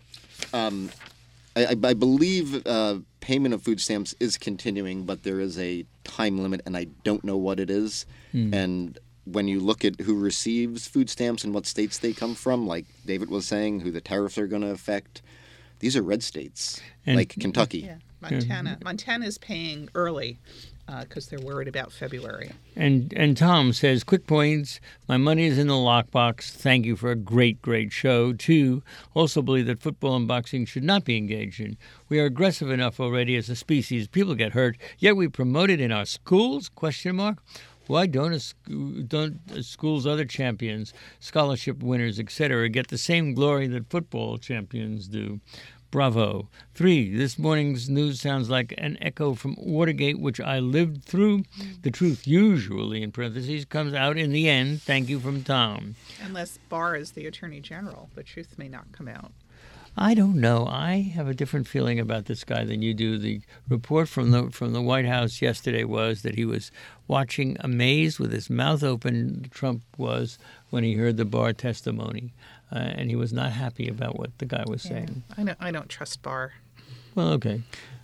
I believe payment of food stamps is continuing, but there is a time limit, and I don't know what it is. And when you look at who receives food stamps and what states they come from, like David was saying, who the tariffs are going to affect, these are red states, like Kentucky. Yeah, Montana. Montana is paying early because they're worried about February. And Tom says, "Quick points. My money is in the lockbox. Thank you for a great, great show. 2, also believe that football and boxing should not be engaged in. We are aggressive enough already as a species. People get hurt, yet we promote it in our schools? ? Why don't schools' other champions, scholarship winners, etc., get the same glory that football champions do? Bravo. 3, this morning's news sounds like an echo from Watergate, which I lived through. The truth usually, in parentheses, comes out in the end. Thank you from Tom." Unless Barr is the Attorney General, the truth may not come out. I don't know. I have a different feeling about this guy than you do. The report from the White House yesterday was that he was watching amazed with his mouth open, Trump was, when he heard the Barr testimony. And he was not happy about what the guy was saying. I don't trust Barr. Well, okay.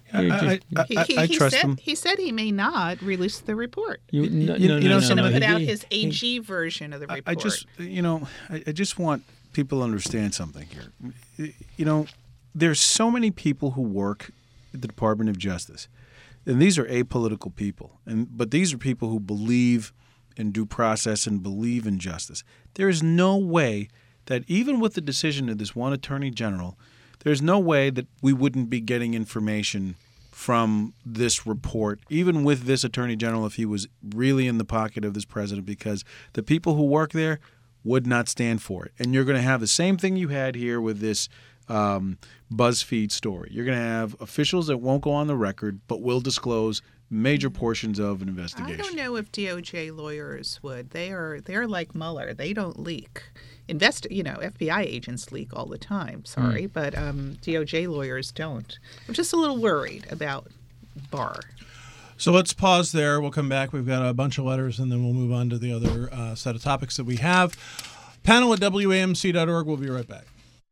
I trust him. He said he may not release the report. He's going to put out his AG version of the report. I just want people to understand something here. There's so many people who work at the Department of Justice, and these are apolitical people, but these are people who believe in due process and believe in justice. There is no way that even with the decision of this one attorney general, there's no way that we wouldn't be getting information from this report, even with this attorney general, if he was really in the pocket of this president, because the people who work there would not stand for it. And you're going to have the same thing you had here with this BuzzFeed story. You're going to have officials that won't go on the record but will disclose major portions of an investigation. I don't know if DOJ lawyers would. They're like Mueller. They don't leak. FBI agents leak all the time. Sorry, but DOJ lawyers don't. I'm just a little worried about Barr. So let's pause there. We'll come back. We've got a bunch of letters, and then we'll move on to the other set of topics that we have. Panel at WAMC.org. We'll be right back.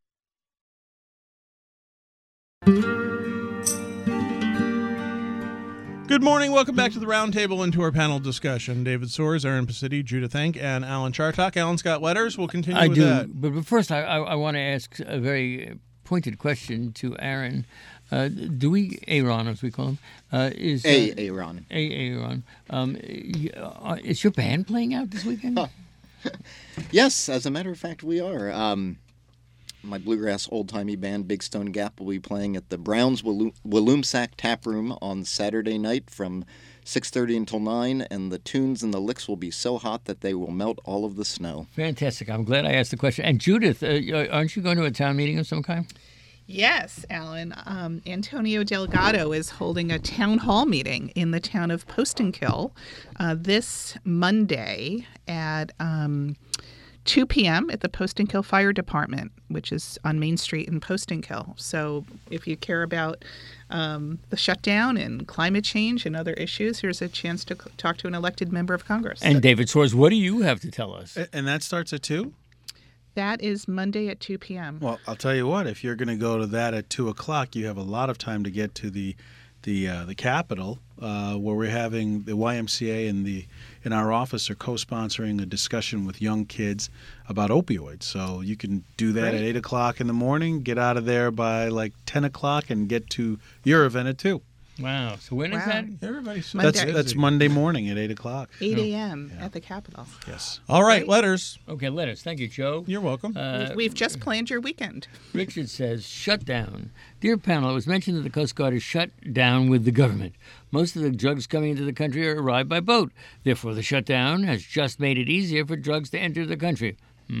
Good morning. Welcome back to the Roundtable and to our panel discussion. David Soares, Aaron Pacitti, Judith Henk, and Alan Chartok. Alan's got letters. We'll continue with that. But first, I want to ask a very pointed question to Aaron. Do we, Aaron, as we call him, is Aaron. Aaron. Is your band playing out this weekend? Yes, as a matter of fact, we are. My bluegrass old-timey band, Big Stone Gap, will be playing at the Browns Walloomsac Tap Room on Saturday night from 6:30 until 9, and the tunes and the licks will be so hot that they will melt all of the snow. Fantastic. I'm glad I asked the question. And Judith, aren't you going to a town meeting of some kind? Yes, Alan. Antonio Delgado is holding a town hall meeting in the town of Postenkill this Monday at 2 p.m. at the Postenkill Fire Department, which is on Main Street in Postenkill. So if you care about the shutdown and climate change and other issues, here's a chance to talk to an elected member of Congress. And David Soares, what do you have to tell us? And that starts at 2? That is Monday at 2 p.m. Well, I'll tell you what, if you're going to go to that at 2 o'clock, you have a lot of time to get to the Capitol, where we're having the YMCA and in our office are co-sponsoring a discussion with young kids about opioids. So you can do that at 8 o'clock in the morning, get out of there by like 10 o'clock, and get to your event at 2. Wow. So when is Wow. that? Everybody's so Monday. That's Monday morning at 8 o'clock. 8 a.m. at the Capitol. Yes. All right, letters. Okay, letters. Thank you, Joe. You're welcome. We've just planned your weekend. Richard says, shut down. Dear panel, it was mentioned that the Coast Guard is shut down with the government. Most of the drugs coming into the country are arrived by boat. Therefore, the shutdown has just made it easier for drugs to enter the country.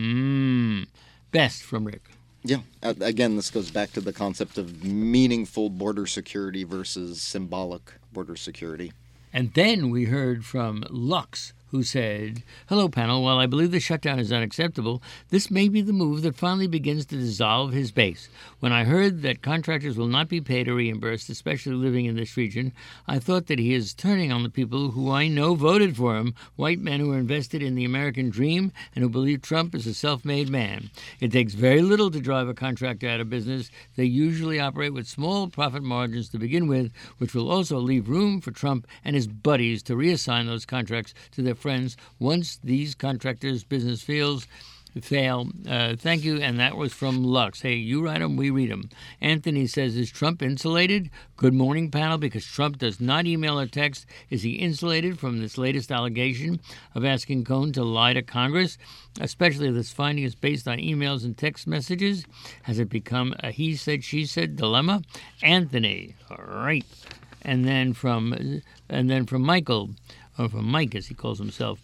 Best from Rick. Yeah. Again, this goes back to the concept of meaningful border security versus symbolic border security. And then we heard from Lux, who said, hello, panel. While I believe the shutdown is unacceptable, this may be the move that finally begins to dissolve his base. When I heard that contractors will not be paid or reimbursed, especially living in this region, I thought that he is turning on the people who I know voted for him, white men who are invested in the American dream and who believe Trump is a self-made man. It takes very little to drive a contractor out of business. They usually operate with small profit margins to begin with, which will also leave room for Trump and his buddies to reassign those contracts to their friends once these contractors' business fail. Thank you, and that was from Lux. Hey, you write them, we read them. Anthony says, is Trump insulated? Good morning, panel. Because Trump does not email or text, is he insulated from this latest allegation of asking Cohn to lie to Congress, especially if this finding is based on emails and text messages? Has it become a he said, she said dilemma? Anthony, all right. And then from Michael, or from Mike, as he calls himself.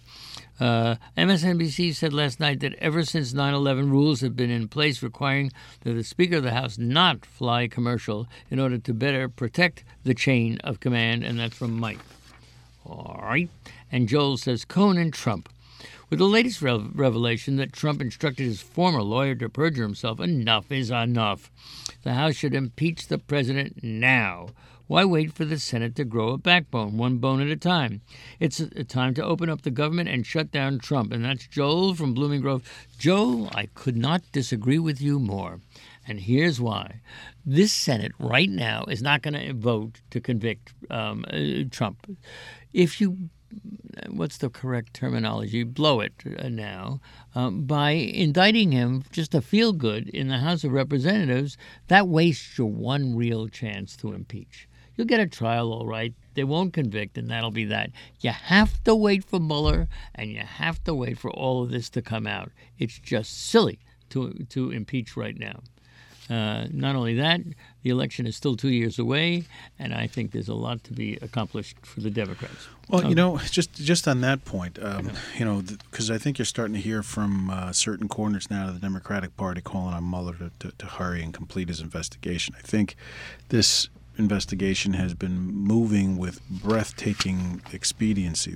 MSNBC said last night that ever since 9/11, rules have been in place requiring that the Speaker of the House not fly commercial in order to better protect the chain of command, and that's from Mike. All right. And Joel says, Cohn and Trump. With the latest revelation that Trump instructed his former lawyer to perjure himself, enough is enough. The House should impeach the president now. Why wait for the Senate to grow a backbone, one bone at a time? It's a time to open up the government and shut down Trump. And that's Joel from Blooming Grove. Joel, I could not disagree with you more. And here's why. This Senate right now is not going to vote to convict Trump. If you, what's the correct terminology, blow it now, by indicting him just to feel good in the House of Representatives, that wastes your one real chance to impeach. You'll get a trial, all right. They won't convict, and that'll be that. You have to wait for Mueller, and you have to wait for all of this to come out. It's just silly to impeach right now. Not only that, the election is still 2 years away, and I think there's a lot to be accomplished for the Democrats. Well, just on that point, because I think you're starting to hear from certain corners now of the Democratic Party calling on Mueller to hurry and complete his investigation. I think this investigation has been moving with breathtaking expediency.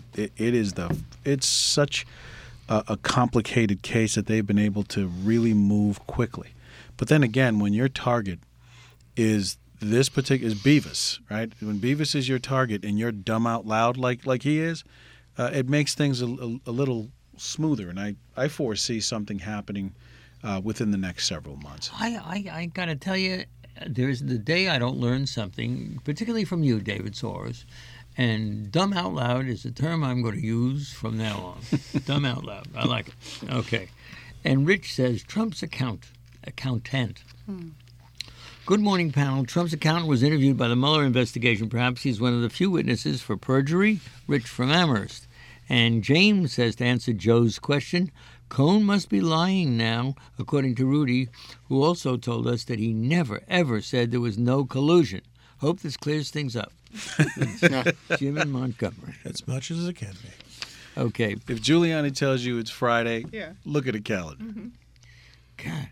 It's such a complicated case that they've been able to really move quickly. But then again, when your target is this particular is Beavis, right? When Beavis is your target and you're dumb out loud like he is, it makes things a little smoother. And I foresee something happening within the next several months. I got to tell you, there's the day I don't learn something, particularly from you, David Soares. And dumb out loud is a term I'm going to use from now on. Dumb out loud. I like it. Okay. And Rich says, Trump's accountant. Good morning, panel. Trump's accountant was interviewed by the Mueller investigation. Perhaps he's one of the few witnesses for perjury. Rich from Amherst. And James says, to answer Joe's question, Cohn must be lying now, according to Rudy, who also told us that he never, ever said there was no collusion. Hope this clears things up. Jim in Montgomery. As much as it can be. Okay. If Giuliani tells you it's Friday, look at a calendar. Mm-hmm. God.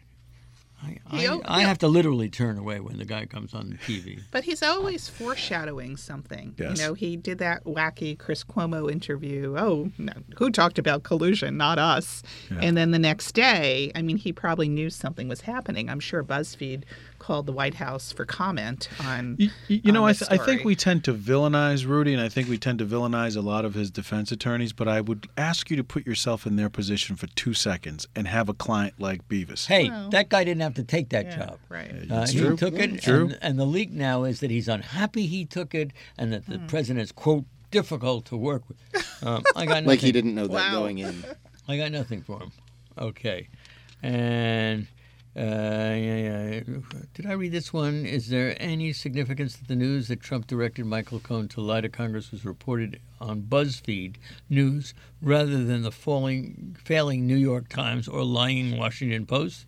I have to literally turn away when the guy comes on TV. But he's always foreshadowing something. Yes. You know, he did that wacky Chris Cuomo interview. Oh, no, who talked about collusion? Not us. Yeah. And then the next day, I mean, he probably knew something was happening. I'm sure BuzzFeed called the White House for comment on I think we tend to villainize Rudy, and I think we tend to villainize a lot of his defense attorneys, but I would ask you to put yourself in their position for 2 seconds and have a client like Beavis. Hey, that guy didn't have to take that job. Right. He took it, and the leak now is that he's unhappy he took it, and that the president is, quote, difficult to work with. I got nothing. Like he didn't know that going in. I got nothing for him. Okay. And Did I read this one? Is there any significance to the news that Trump directed Michael Cohen to lie to Congress was reported on BuzzFeed News rather than the failing New York Times or lying Washington Post?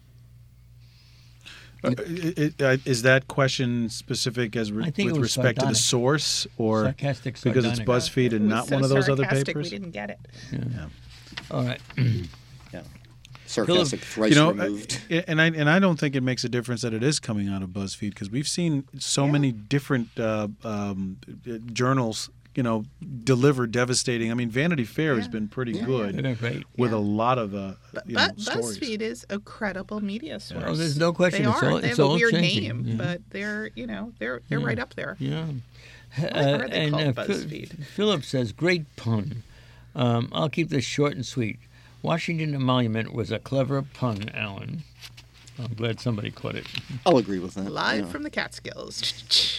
Is that question specific with respect to the source, or sarcastic, because it's BuzzFeed and not one of those other papers? We didn't get it. Yeah. All right. Yeah. Sarcastic, thrice removed. And I don't think it makes a difference that it is coming out of BuzzFeed, because we've seen so many different journals, deliver devastating. I mean, Vanity Fair has been pretty good with a lot of stories. BuzzFeed is a credible media source. Oh, there's no question. They It's have all a weird changing. name, but they're right up there. Yeah. Why are they called BuzzFeed? Philip says, great pun. I'll keep this short and sweet. Washington Emolument was a clever pun, Alan. I'm glad somebody caught it. I'll agree with that. Live from the Catskills.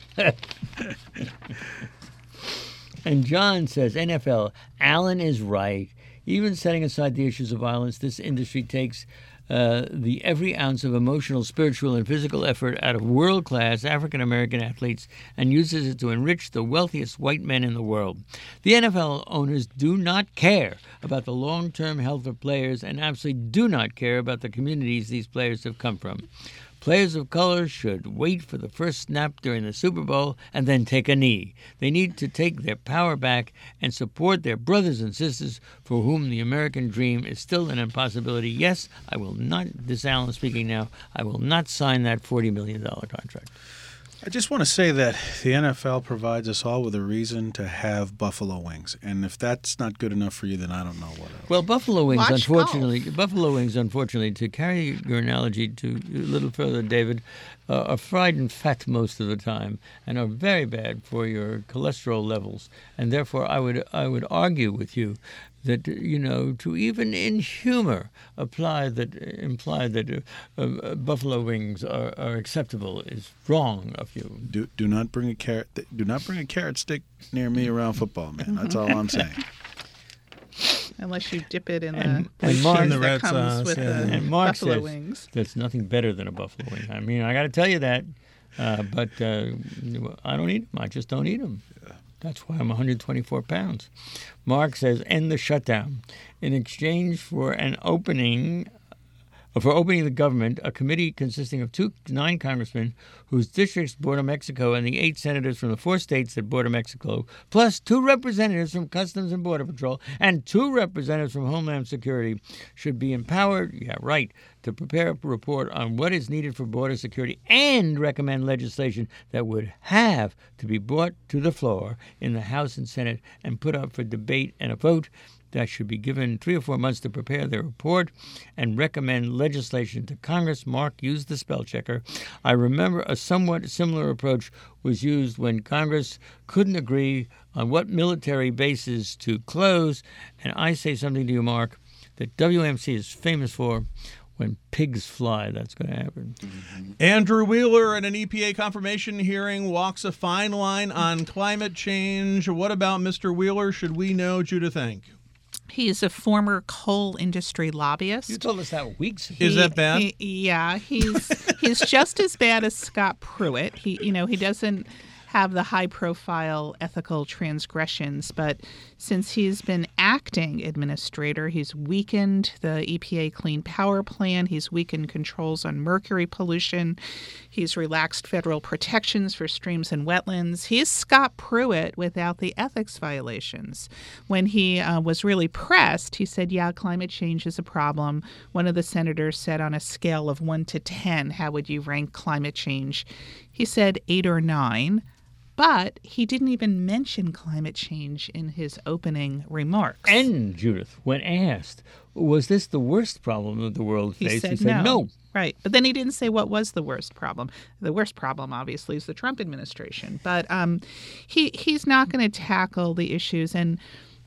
And John says, NFL, Alan is right. Even setting aside the issues of violence, this industry takes the every ounce of emotional, spiritual, and physical effort out of world-class African-American athletes and uses it to enrich the wealthiest white men in the world. The NFL owners do not care about the long-term health of players and absolutely do not care about the communities these players have come from. Players of color should wait for the first snap during the Super Bowl and then take a knee. They need to take their power back and support their brothers and sisters for whom the American dream is still an impossibility. Yes, I will not, this is Alan speaking now, I will not sign that $40 million contract. I just want to say that the NFL provides us all with a reason to have buffalo wings, and if that's not good enough for you, then I don't know what else. Well, buffalo wings, unfortunately, to carry your analogy to a little further, David, are fried in fat most of the time and are very bad for your cholesterol levels, and therefore I would argue with you that, to even in humor imply that buffalo wings are acceptable is wrong of you. Do not bring a carrot. Do not bring a carrot stick near me around football, man. That's all I'm saying. Unless you dip it in the Mark, that comes with the buffalo says wings. That's nothing better than a buffalo wing. I mean, I got to tell you that, but I don't eat them. I just don't eat them. That's why I'm 124 pounds. Mark says, end the shutdown. In exchange for opening the government, a committee consisting of 9 congressmen whose districts border Mexico and the 8 senators from the 4 states that border Mexico, plus 2 representatives from Customs and Border Patrol and 2 representatives from Homeland Security should be empowered, to prepare a report on what is needed for border security and recommend legislation that would have to be brought to the floor in the House and Senate and put up for debate and a vote. That should be given 3 or 4 months to prepare their report and recommend legislation to Congress. Mark used the spell checker. I remember a somewhat similar approach was used when Congress couldn't agree on what military bases to close. And I say something to you, Mark, that WMC is famous for. When pigs fly, that's going to happen. Mm-hmm. Andrew Wheeler, in an EPA confirmation hearing, walks a fine line on climate change. What about Mr. Wheeler? Should we know, Judith Enck? He is a former coal industry lobbyist. You told us that weeks ago. Is that bad? He's just as bad as Scott Pruitt. He doesn't have the high-profile ethical transgressions, but since he's been acting administrator, he's weakened the EPA Clean Power Plan, he's weakened controls on mercury pollution, he's relaxed federal protections for streams and wetlands. He's Scott Pruitt without the ethics violations. When he was really pressed, he said, climate change is a problem. One of the senators said, on a scale of 1 to 10, how would you rank climate change? He said 8 or 9. But he didn't even mention climate change in his opening remarks. And, Judith, when asked, was this the worst problem that the world faced? He said no. Right. But then he didn't say what was the worst problem. The worst problem, obviously, is the Trump administration. But he's not going to tackle the issues. And,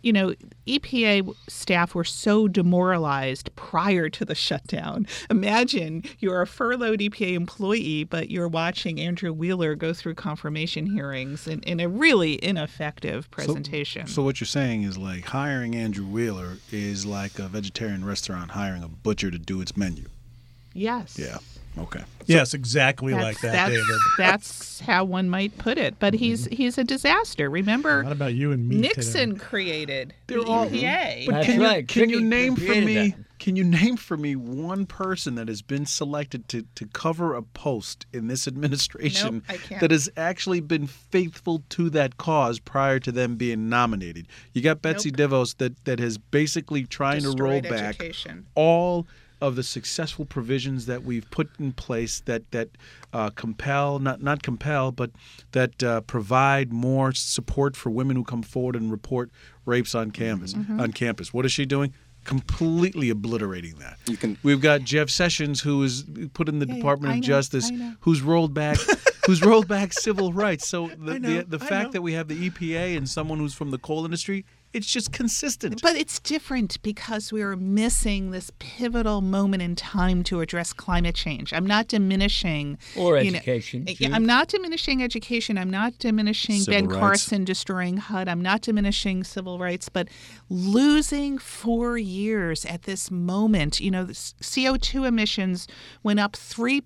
EPA staff were so demoralized prior to the shutdown. Imagine you're a furloughed EPA employee, but you're watching Andrew Wheeler go through confirmation hearings in a really ineffective presentation. So what you're saying is like hiring Andrew Wheeler is like a vegetarian restaurant hiring a butcher to do its menu. Yes. Yeah. Okay. Yes, exactly like that, David. That's how one might put it. But he's a disaster. Remember, Not about you and me Nixon today. created They're the all- EPA. But That's can right. you can you Tricky name for created me? that. Can you name for me one person that has been selected to cover a post in this administration Nope, I can't. that has actually been faithful to that cause prior to them being nominated? You got Betsy DeVos that has basically trying to roll Destroyed back education. all of the successful provisions that we've put in place that compel, not compel, but that provide more support for women who come forward and report rapes on campus. On campus, what is she doing? Completely obliterating that. We've got Jeff Sessions, who is put in the Department of Justice, who's rolled back civil rights. So the fact that we have the EPA and someone who's from the coal industry, it's just consistent. But it's different because we are missing this pivotal moment in time to address climate change. I'm not diminishing Or education, too. I'm not diminishing education. I'm not diminishing Civil Ben rights. Carson destroying HUD. I'm not diminishing civil rights. But losing 4 years at this moment, the CO2 emissions went up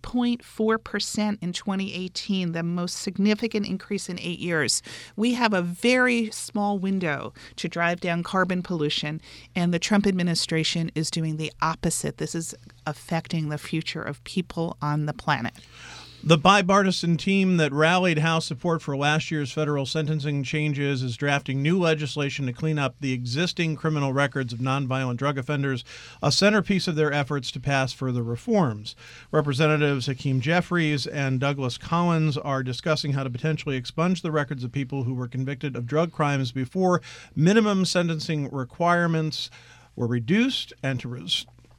3.4% in 2018, the most significant increase in 8 years. We have a very small window to drive down carbon pollution, and the Trump administration is doing the opposite. This is affecting the future of people on the planet. The bipartisan team that rallied House support for last year's federal sentencing changes is drafting new legislation to clean up the existing criminal records of nonviolent drug offenders, a centerpiece of their efforts to pass further reforms. Representatives Hakeem Jeffries and Douglas Collins are discussing how to potentially expunge the records of people who were convicted of drug crimes before minimum sentencing requirements were reduced and to What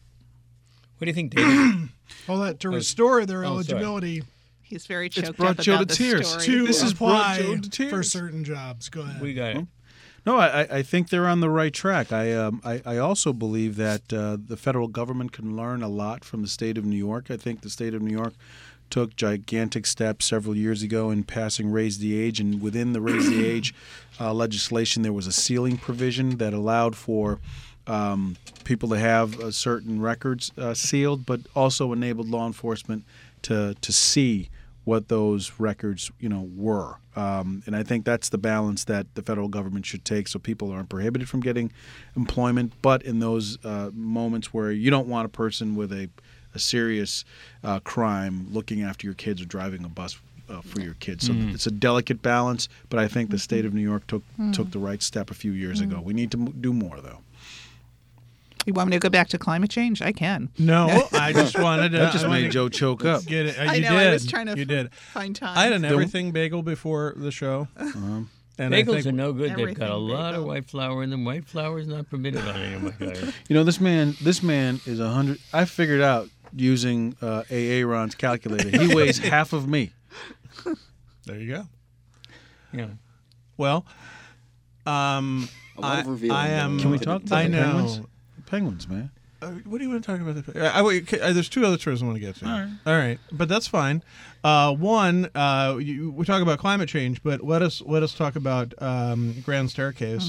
do you think, David? All that to restore their sorry. eligibility He's very choked brought up Joe about to the tears. story. to This has brought apply Joe to tears. for certain jobs. Go ahead. We got it. No, I think they're on the right track. I also believe that the federal government can learn a lot from the state of New York. I think the state of New York took gigantic steps several years ago in passing Raise the Age, and within the Raise the Age legislation, there was a ceiling provision that allowed for people to have certain records sealed, but also enabled law enforcement to see what those records, were. And I think that's the balance that the federal government should take, so people aren't prohibited from getting employment, but in those moments where you don't want a person with a serious crime looking after your kids or driving a bus for your kids. So it's a delicate balance, but I think the state of New York took the right step a few years ago. We need to do more, though. You want me to go back to climate change? I can. No, I just wanted to. That just made Joe choke up. Get it. I You know, did. I was trying to You did. find time. I had an everything bagel before the show. And I Bagels think are no good. They've got a Everything lot of bagel. white flour in them. White flour is not permitted on any of my tires. This man is 100. I figured out using Aaron's calculator. He weighs half of me. there you go. Yeah. Well, A lot of revealing I am. going Can we on talk today. about I the know. penguins? Penguins, man. What do you want to talk about? There's two other stories I want to get to. All right, but that's fine. One, we talk about climate change, but let us talk about Grand Staircase.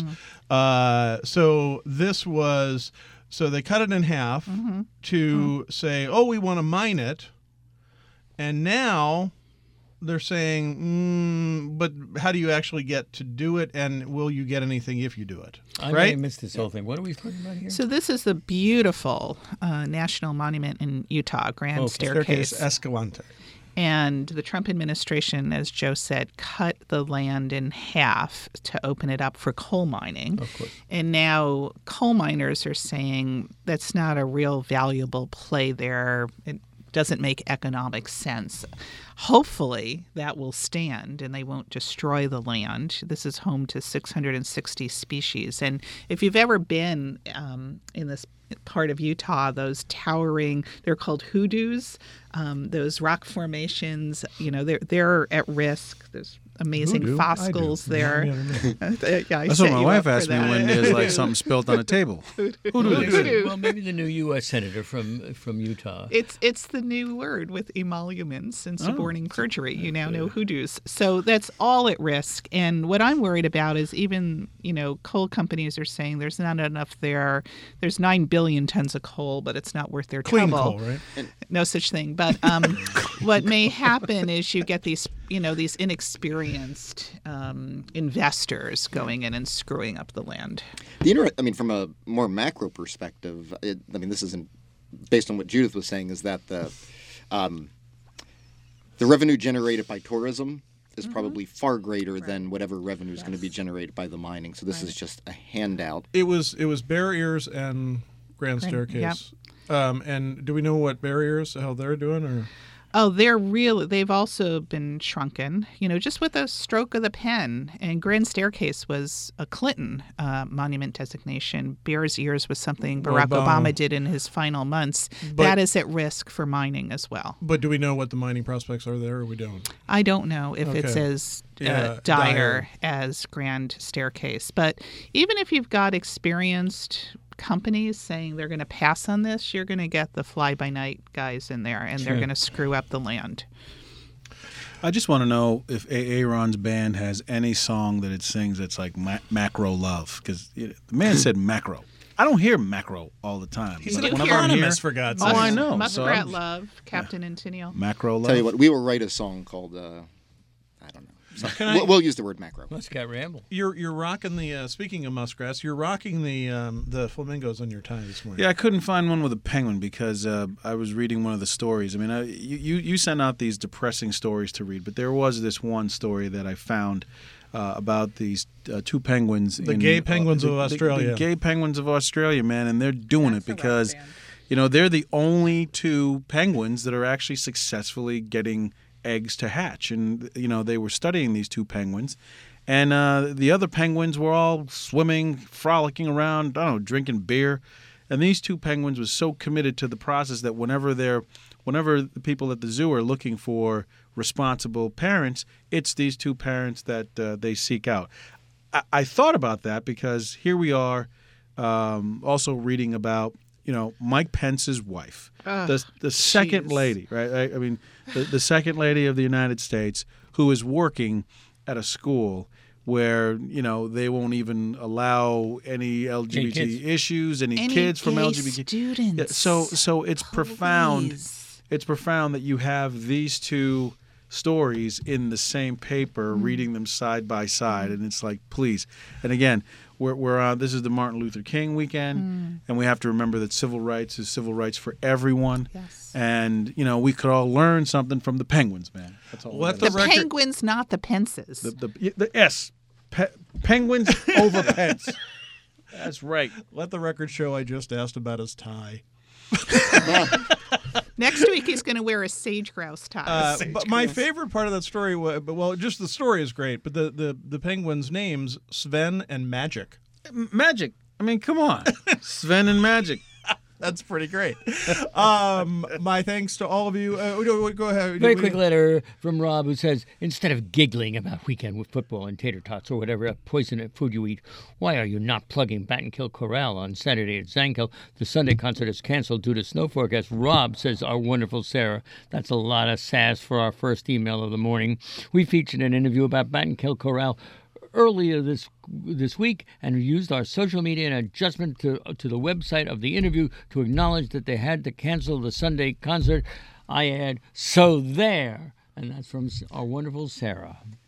So this was they cut it in half to say, oh, we want to mine it, and now they're saying, but how do you actually get to do it, and will you get anything if you do it? I Right? may have missed this whole thing. What are we talking about here? So this is the beautiful national monument in Utah, Grand Staircase. Escalante. And the Trump administration, as Joe said, cut the land in half to open it up for coal mining. Of course. And now coal miners are saying that's not a real valuable play there. It doesn't make economic sense. Hopefully that will stand and they won't destroy the land. This is home to 660 species. And if you've ever been in this part of Utah, those towering, they're called hoodoos, those rock formations, they're at risk. There's amazing Hoodoo? fossils there. That's what my wife asked me when there's like something spilled on a table. Hoodoo. Well, maybe the new U.S. senator from Utah. It's the new word with emoluments and support suborning perjury. You now know hoodoos. So that's all at risk. And what I'm worried about is even, coal companies are saying there's not enough there. There's 9 billion tons of coal, but it's not worth their Clean trouble. coal, right? No such thing. But what may happen is you get these inexperienced investors going in and screwing up the land. From a more macro perspective, this isn't based on what Judith was saying, is that the revenue generated by tourism is probably far greater than whatever revenue is going to be generated by the mining. So this is just a handout. It was Bear Ears and Grand Staircase. Yep. And do we know what Bear Ears, how they're doing? Or Oh, they've also been shrunken, just with a stroke of the pen. And Grand Staircase was a Clinton monument designation. Bears Ears was something Barack Obama did in his final months. That is at risk for mining as well. But do we know what the mining prospects are there, or we don't? I don't know if it's as dire as Grand Staircase. But even if you've got experienced companies saying they're going to pass on this, you're going to get the fly-by-night guys in there, and they're going to screw up the land. I just want to know if Aaron's band has any song that it sings that's like macro love, because the man said macro. I don't hear macro all the time. He's an whenever economist, for God's sake. Oh, I know. Muskrat Love, Captain and Tennille. Macro love. Tell you what, we will write a song called I don't know. So we'll use the word macro. Muscat Ramble. You're rocking the. Speaking of muskrats, you're rocking the flamingos on your tie this morning. Yeah, I couldn't find one with a penguin because I was reading one of the stories. I mean, you sent out these depressing stories to read, but there was this one story that I found about these two penguins. The gay penguins of Australia. The gay penguins of Australia, man, and they're doing it because, they're the only two penguins that are actually successfully getting eggs to hatch. And, they were studying these two penguins. And the other penguins were all swimming, frolicking around, drinking beer. And these two penguins were so committed to the process that whenever the people at the zoo are looking for responsible parents, it's these two parents that they seek out. I thought about that because here we are also reading about, Mike Pence's wife, the second lady, right? I mean, the second lady of the United States, who is working at a school where, they won't even allow any LGBT issues, any kids from LGBT students. Yeah, so it's profound. It's profound that you have these two stories in the same paper, reading them side by side, and it's like, please. And again, we're on. This is the Martin Luther King weekend, and we have to remember that civil rights is civil rights for everyone. Yes. And we could all learn something from the penguins, man. That's all. The penguins, not the Pences. Penguins over Pence. That's right. Let the record show I just asked about his tie. Next week he's going to wear a sage grouse tie. But my favorite part of that story was, just the story is great, but the penguins' names, Sven and Magic. Magic. I mean, come on. Sven and Magic. That's pretty great. My thanks to all of you. Go ahead. Very quick letter from Rob who says, instead of giggling about weekend with football and tater tots or whatever poison food you eat, why are you not plugging Battenkill Corral on Saturday at Zankill? The Sunday concert is canceled due to snow forecast. Rob, says our wonderful Sarah. That's a lot of sass for our first email of the morning. We featured an interview about Battenkill Corral earlier this week and used our social media and adjustment to the website of the interview to acknowledge that they had to cancel the Sunday concert. I add, so there. And that's from our wonderful Sarah.